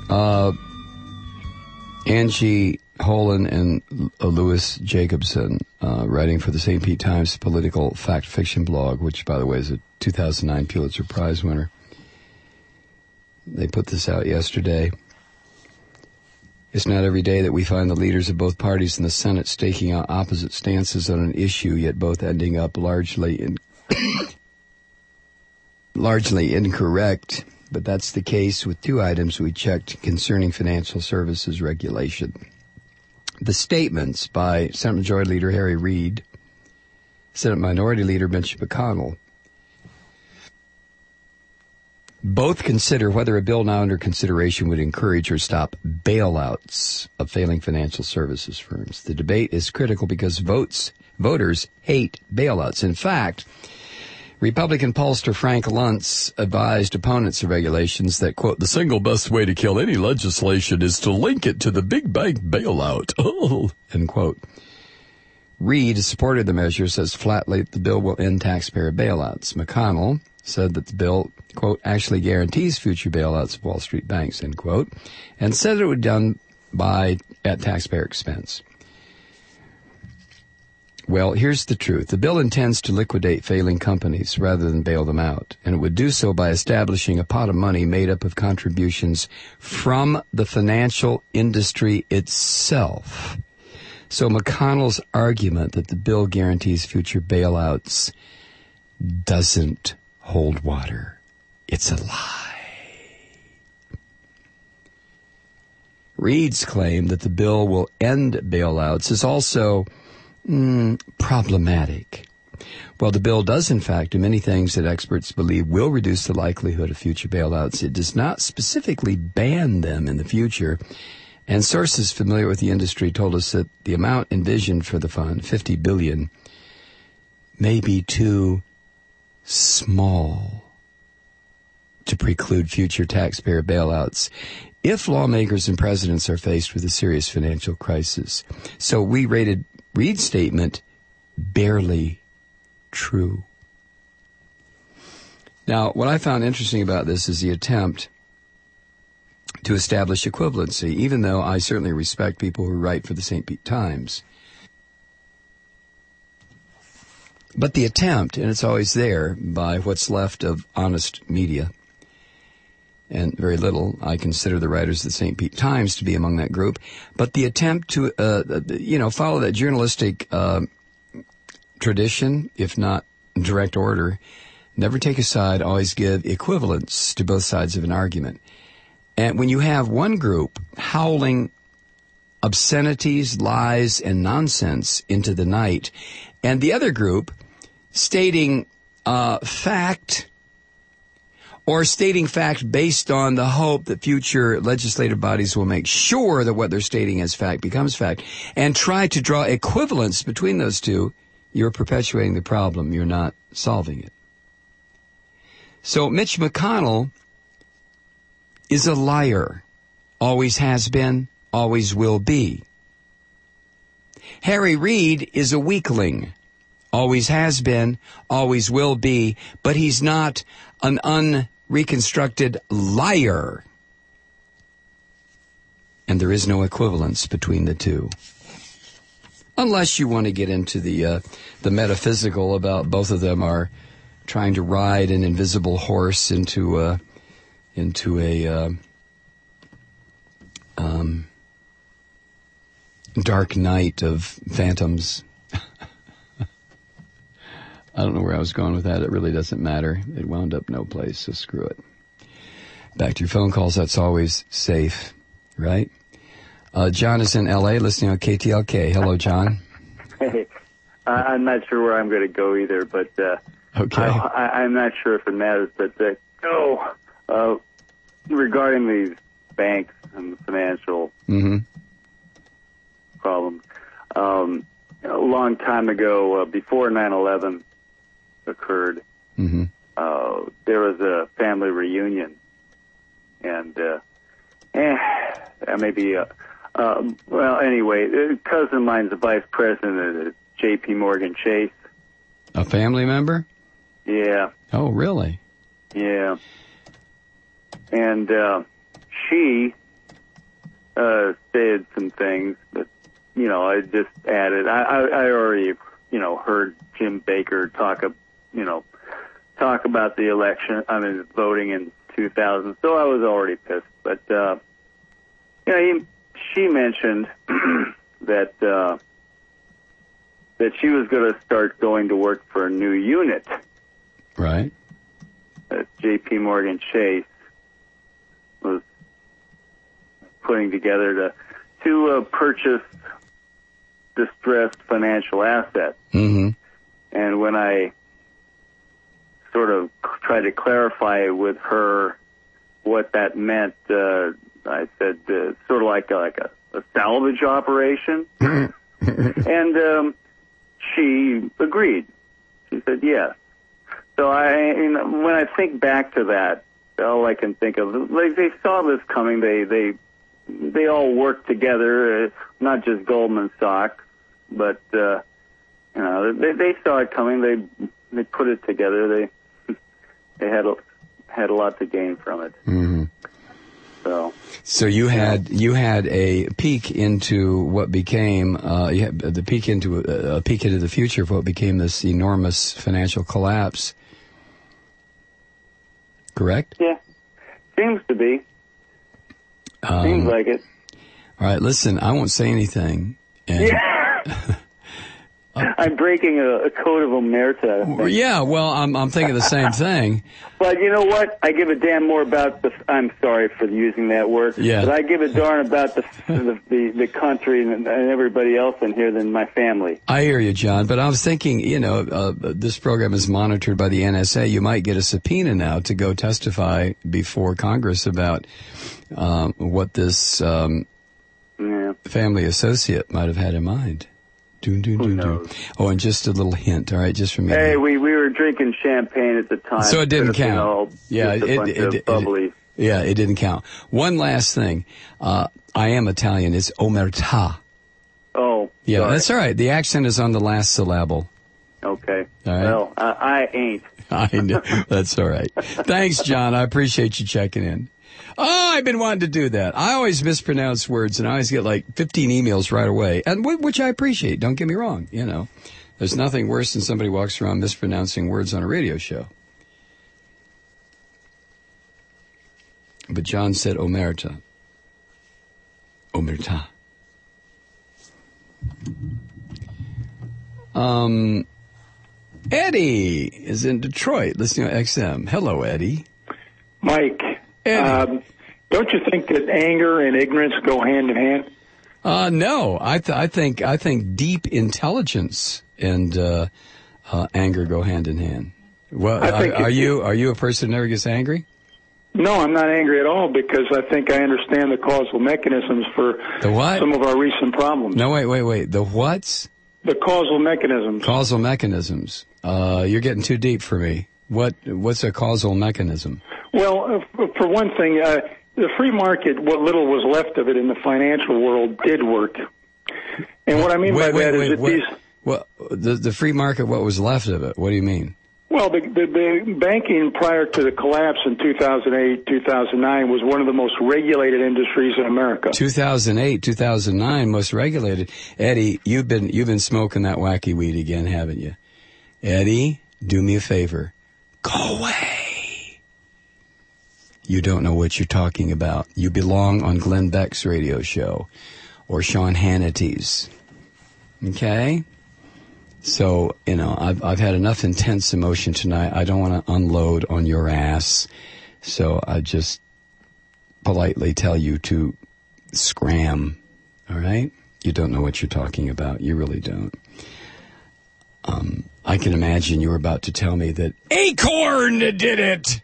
Angie Holland and Louis Jacobson, writing for the St. Pete Times political fact fiction blog, which, by the way, is a 2009 Pulitzer Prize winner. They put this out yesterday. It's not every day that we find the leaders of both parties in the Senate staking out opposite stances on an issue, yet both ending up largely incorrect. But that's the case with two items we checked concerning financial services regulation. The statements by Senate Majority Leader Harry Reid, Senate Minority Leader Mitch McConnell, both consider whether a bill now under consideration would encourage or stop bailouts of failing financial services firms. The debate is critical because voters hate bailouts. In fact, Republican pollster Frank Luntz advised opponents of regulations that, quote, the single best way to kill any legislation is to link it to the big bank bailout, end quote. Reid supported the measure, says flatly the bill will end taxpayer bailouts. McConnell said that the bill, quote, actually guarantees future bailouts of Wall Street banks, end quote, and said it would be done at taxpayer expense. Well, here's the truth. The bill intends to liquidate failing companies rather than bail them out, and it would do so by establishing a pot of money made up of contributions from the financial industry itself. So McConnell's argument that the bill guarantees future bailouts doesn't hold water. It's a lie. Reid's claim that the bill will end bailouts is also problematic. While the bill does, in fact, do many things that experts believe will reduce the likelihood of future bailouts, it does not specifically ban them in the future. And sources familiar with the industry told us that the amount envisioned for the fund, $50 billion, may be too small to preclude future taxpayer bailouts if lawmakers and presidents are faced with a serious financial crisis. So we rated Reid's statement barely true. Now, what I found interesting about this is the attempt to establish equivalency, even though I certainly respect people who write for the St. Pete Times. But the attempt, and it's always there by what's left of honest media, and very little, I consider the writers of the St. Pete Times to be among that group, but the attempt to, follow that journalistic tradition, if not direct order, never take a side, always give equivalence to both sides of an argument. And when you have one group howling obscenities, lies, and nonsense into the night, and the other group stating fact, or stating fact based on the hope that future legislative bodies will make sure that what they're stating as fact becomes fact, and try to draw equivalence between those two, you're perpetuating the problem. You're not solving it. So Mitch McConnell is a liar. Always has been, always will be. Harry Reid is a weakling. Always has been, always will be, but he's not an unreconstructed liar. And there is no equivalence between the two. Unless you want to get into the metaphysical about both of them are trying to ride an invisible horse into a dark night of phantoms. I don't know where I was going with that. It really doesn't matter. It wound up no place, so screw it. Back to your phone calls. That's always safe, right? John is in L.A. listening on KTLK. Hello, John. Hey, I'm not sure where I'm going to go either, but okay. I'm not sure if it matters. But regarding these banks and financial problems, a long time ago, before 9/11 occurred, there was a family reunion, and maybe. Anyway, a cousin of mine's the vice president at J.P. Morgan Chase. A family member? Yeah. Oh, really? Yeah. And she said some things, but, I just added. I already, heard Jim Baker talk about the election, voting in 2000, so I was already pissed. But, she mentioned that she was going to start going to work for a new unit. Right. That J.P. Morgan Chase was putting together to purchase distressed financial assets. And when I sort of tried to clarify with her what that meant, I said sort of like a salvage operation, and she agreed. She said yes. So when I think back to that, all I can think of, like, they saw this coming. They all worked together, not just Goldman Sachs, but they saw it coming. They put it together. They had a lot to gain from it. So you had a peek into what became a peek into the future of what became this enormous financial collapse. Correct? Yeah, seems to be. Seems like it. All right, listen, I won't say anything. And I'm breaking a code of omerta. Yeah, well, I'm thinking the same thing. But you know what? I give a damn more about I'm sorry for using that word. Yeah. But I give a darn about the country and everybody else in here than my family. I hear you, John. But I was thinking, this program is monitored by the NSA. You might get a subpoena now to go testify before Congress about what this family associate might have had in mind. Oh, and just a little hint, all right, just from you. Hey, we were drinking champagne at the time. So it didn't count. Yeah, it didn't count. One last thing. I am Italian. It's omerta. Oh, yeah, sorry. That's all right. The accent is on the last syllable. Okay. All right. Well, I ain't. I know. That's all right. Thanks, John. I appreciate you checking in. Oh, I've been wanting to do that. I always mispronounce words, and I always get like 15 emails right away, and which I appreciate. Don't get me wrong. You know, there's nothing worse than somebody walks around mispronouncing words on a radio show. But John said omerta. Omerta. Eddie is in Detroit listening to XM. Hello, Eddie. Mike, don't you think that anger and ignorance go hand in hand? No, I think deep intelligence and anger go hand in hand. Well, are you a person who never gets angry? No, I'm not angry at all because I think I understand the causal mechanisms for some of our recent problems. No, wait. The what's? The causal mechanisms. Causal mechanisms. You're getting too deep for me. What's a causal mechanism? Well, for one thing, the free market, what little was left of it in the financial world, did work. And what I mean by that is that the free market, what was left of it? What do you mean? Well, the banking prior to the collapse in 2008, 2009 was one of the most regulated industries in America. 2008, 2009, most regulated. Eddie, you've been smoking that wacky weed again, haven't you? Eddie, do me a favor. Go away. You don't know what you're talking about. You belong on Glenn Beck's radio show or Sean Hannity's. Okay? So, you know, I've had enough intense emotion tonight. I don't want to unload on your ass. So I just politely tell you to scram. All right? You don't know what you're talking about. You really don't. I can imagine you were about to tell me that Acorn did it.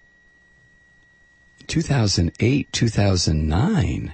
2008, 2009.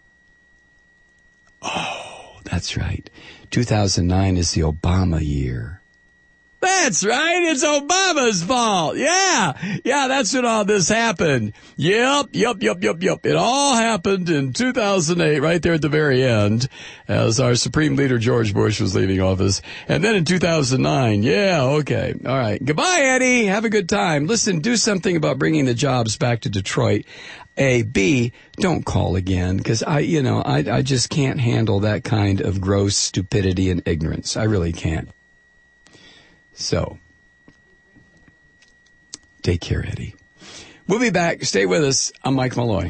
Oh, that's right. 2009 is the Obama year. That's right. It's Obama's fault. Yeah, that's when all this happened. Yep. It all happened in 2008, right there at the very end, as our Supreme Leader George Bush was leaving office. And then in 2009, yeah, okay. All right. Goodbye, Eddie. Have a good time. Listen, do something about bringing the jobs back to Detroit. A, B, don't call again, because I just can't handle that kind of gross stupidity and ignorance. I really can't. So, take care, Eddie. We'll be back. Stay with us. I'm Mike Malloy.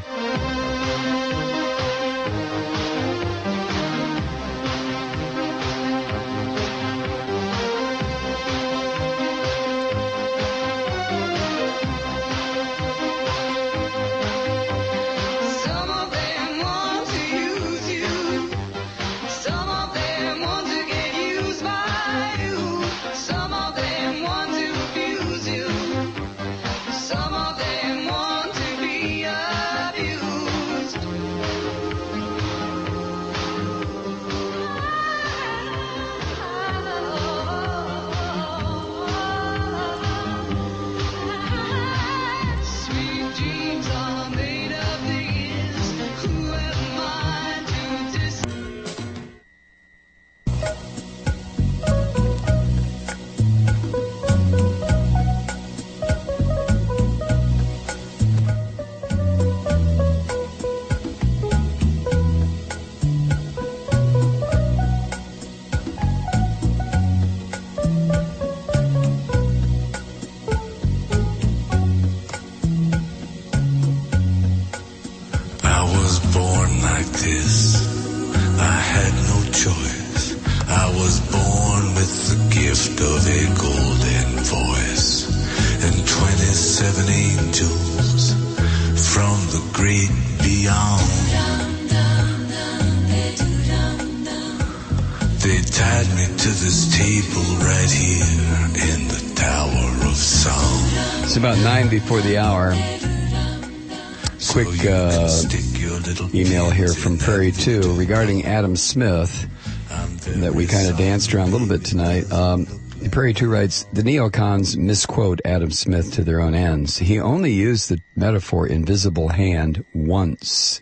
About 9 before the hour. Quick email here from Prairie 2 regarding Adam Smith that we kind of danced around a little bit tonight. Prairie 2 writes, the neocons misquote Adam Smith to their own ends. He only used the metaphor invisible hand once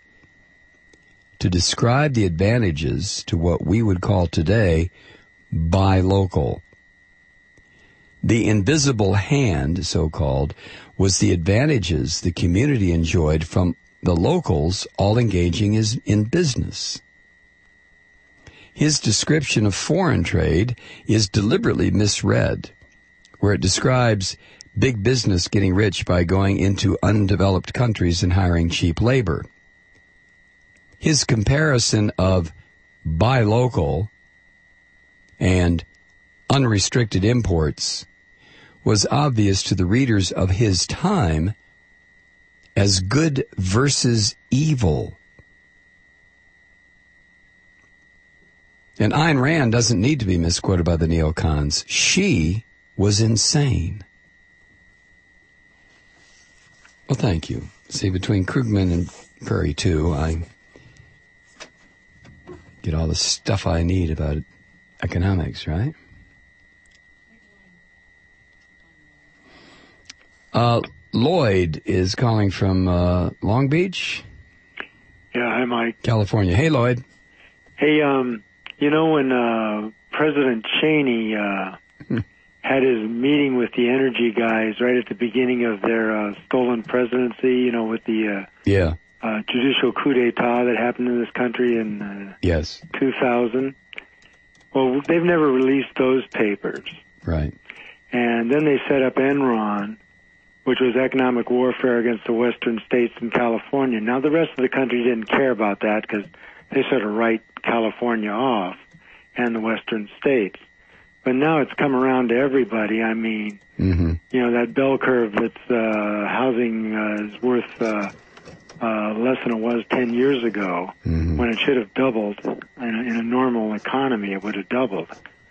to describe the advantages to what we would call today buy local. The invisible hand, so-called, was the advantages the community enjoyed from the locals all engaging in business. His description of foreign trade is deliberately misread, where it describes big business getting rich by going into undeveloped countries and hiring cheap labor. His comparison of buy local and unrestricted imports was obvious to the readers of his time as good versus evil. And Ayn Rand doesn't need to be misquoted by the neocons. She was insane. Well, thank you. See, between Krugman and Prairie 2, I get all the stuff I need about economics, right? Lloyd is calling from Long Beach. Yeah, hi, Mike. California. Hey, Lloyd. Hey, you know when President Cheney had his meeting with the energy guys right at the beginning of their stolen presidency, you know, with the judicial coup d'etat that happened in this country in 2000. Well, they've never released those papers. Right. And then they set up Enron, which was economic warfare against the western states in California. Now, the rest of the country didn't care about that because they sort of write California off and the western states. But now it's come around to everybody. I mean, you know, that bell curve that's housing is worth less than it was 10 years ago, when it should have doubled. In a normal economy, it would have doubled.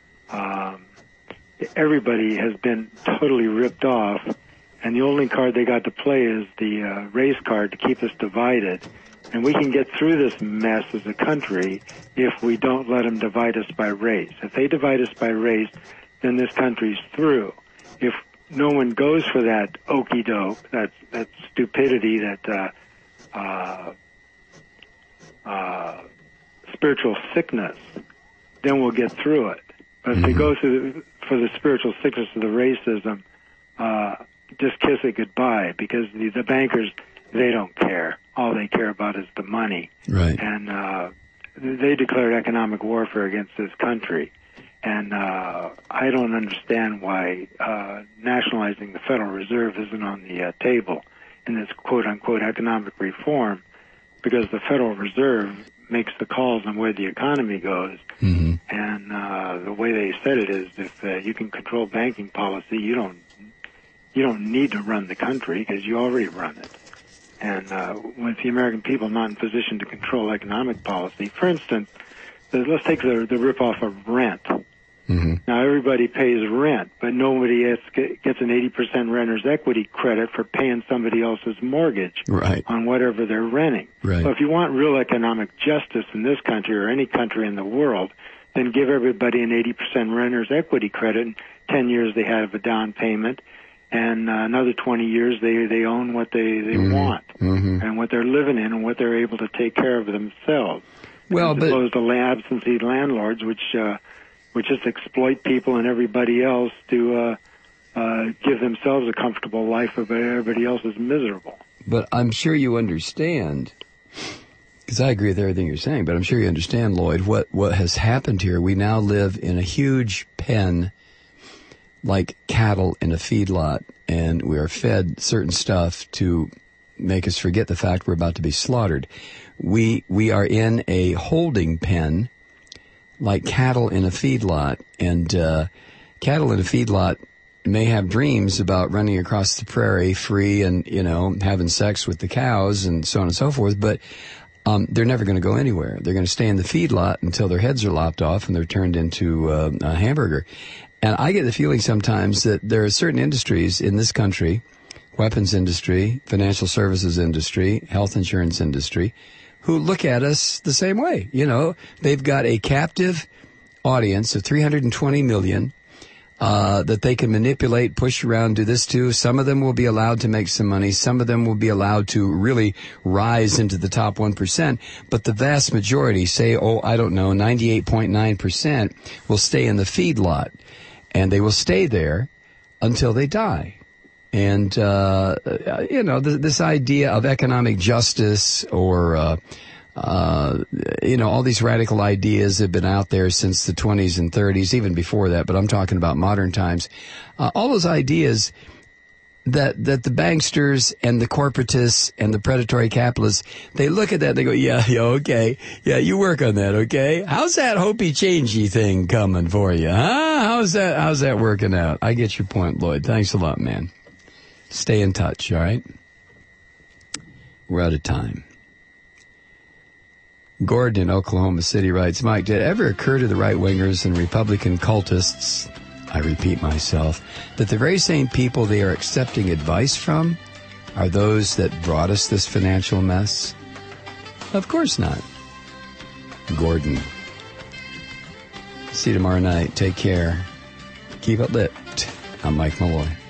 Everybody has been totally ripped off, and the only card they got to play is the race card to keep us divided. And we can get through this mess as a country if we don't let them divide us by race. If they divide us by race, then this country's through. If no one goes for that okey-doke, that stupidity, that spiritual sickness, then we'll get through it. But if they go for the spiritual sickness of the racism, just kiss it goodbye, because the bankers, they don't care. All they care about is the money. Right. And they declared economic warfare against this country. And I don't understand why nationalizing the Federal Reserve isn't on the table in this quote-unquote economic reform, because the Federal Reserve makes the calls on where the economy goes. And the way they said it is, if you can control banking policy, you don't need to run the country because you already run it. And with the American people not in position to control economic policy, for instance, let's take the rip-off of rent. Now, everybody pays rent, but nobody gets an 80% renter's equity credit for paying somebody else's mortgage on whatever they're renting. So if you want real economic justice in this country or any country in the world, then give everybody an 80% renter's equity credit. In 10 years, they have a down payment. And another 20 years, they own what they want and what they're living in and what they're able to take care of themselves. Well, as opposed to absentee landlords, which just exploit people and everybody else to give themselves a comfortable life, but everybody else is miserable. But I'm sure you understand, because I agree with everything you're saying, but I'm sure you understand, Lloyd, what has happened here. We now live in a huge pen like cattle in a feedlot, and we are fed certain stuff to make us forget the fact we're about to be slaughtered. We are in a holding pen like cattle in a feedlot, and cattle in a feedlot may have dreams about running across the prairie free and, you know, having sex with the cows and so on and so forth, but they're never going to go anywhere. They're going to stay in the feedlot until their heads are lopped off and they're turned into a hamburger. And I get the feeling sometimes that there are certain industries in this country, weapons industry, financial services industry, health insurance industry, who look at us the same way. You know, they've got a captive audience of 320 million that they can manipulate, push around, do this too. Some of them will be allowed to make some money. Some of them will be allowed to really rise into the top 1%. But the vast majority, say, 98.9%, will stay in the feedlot. And they will stay there until they die. And, this idea of economic justice or, all these radical ideas have been out there since the 20s and 30s, even before that, but I'm talking about modern times. All those ideas that the banksters and the corporatists and the predatory capitalists, they look at that, they go, yeah, okay. Yeah, you work on that, okay? How's that hopey-changey thing coming for you, huh? How's that working out? I get your point, Lloyd. Thanks a lot, man. Stay in touch, all right? We're out of time. Gordon in Oklahoma City writes, Mike, did it ever occur to the right-wingers and Republican cultists, I repeat myself, that the very same people they are accepting advice from are those that brought us this financial mess? Of course not. Gordon. See you tomorrow night. Take care. Keep it lit. I'm Mike Malloy.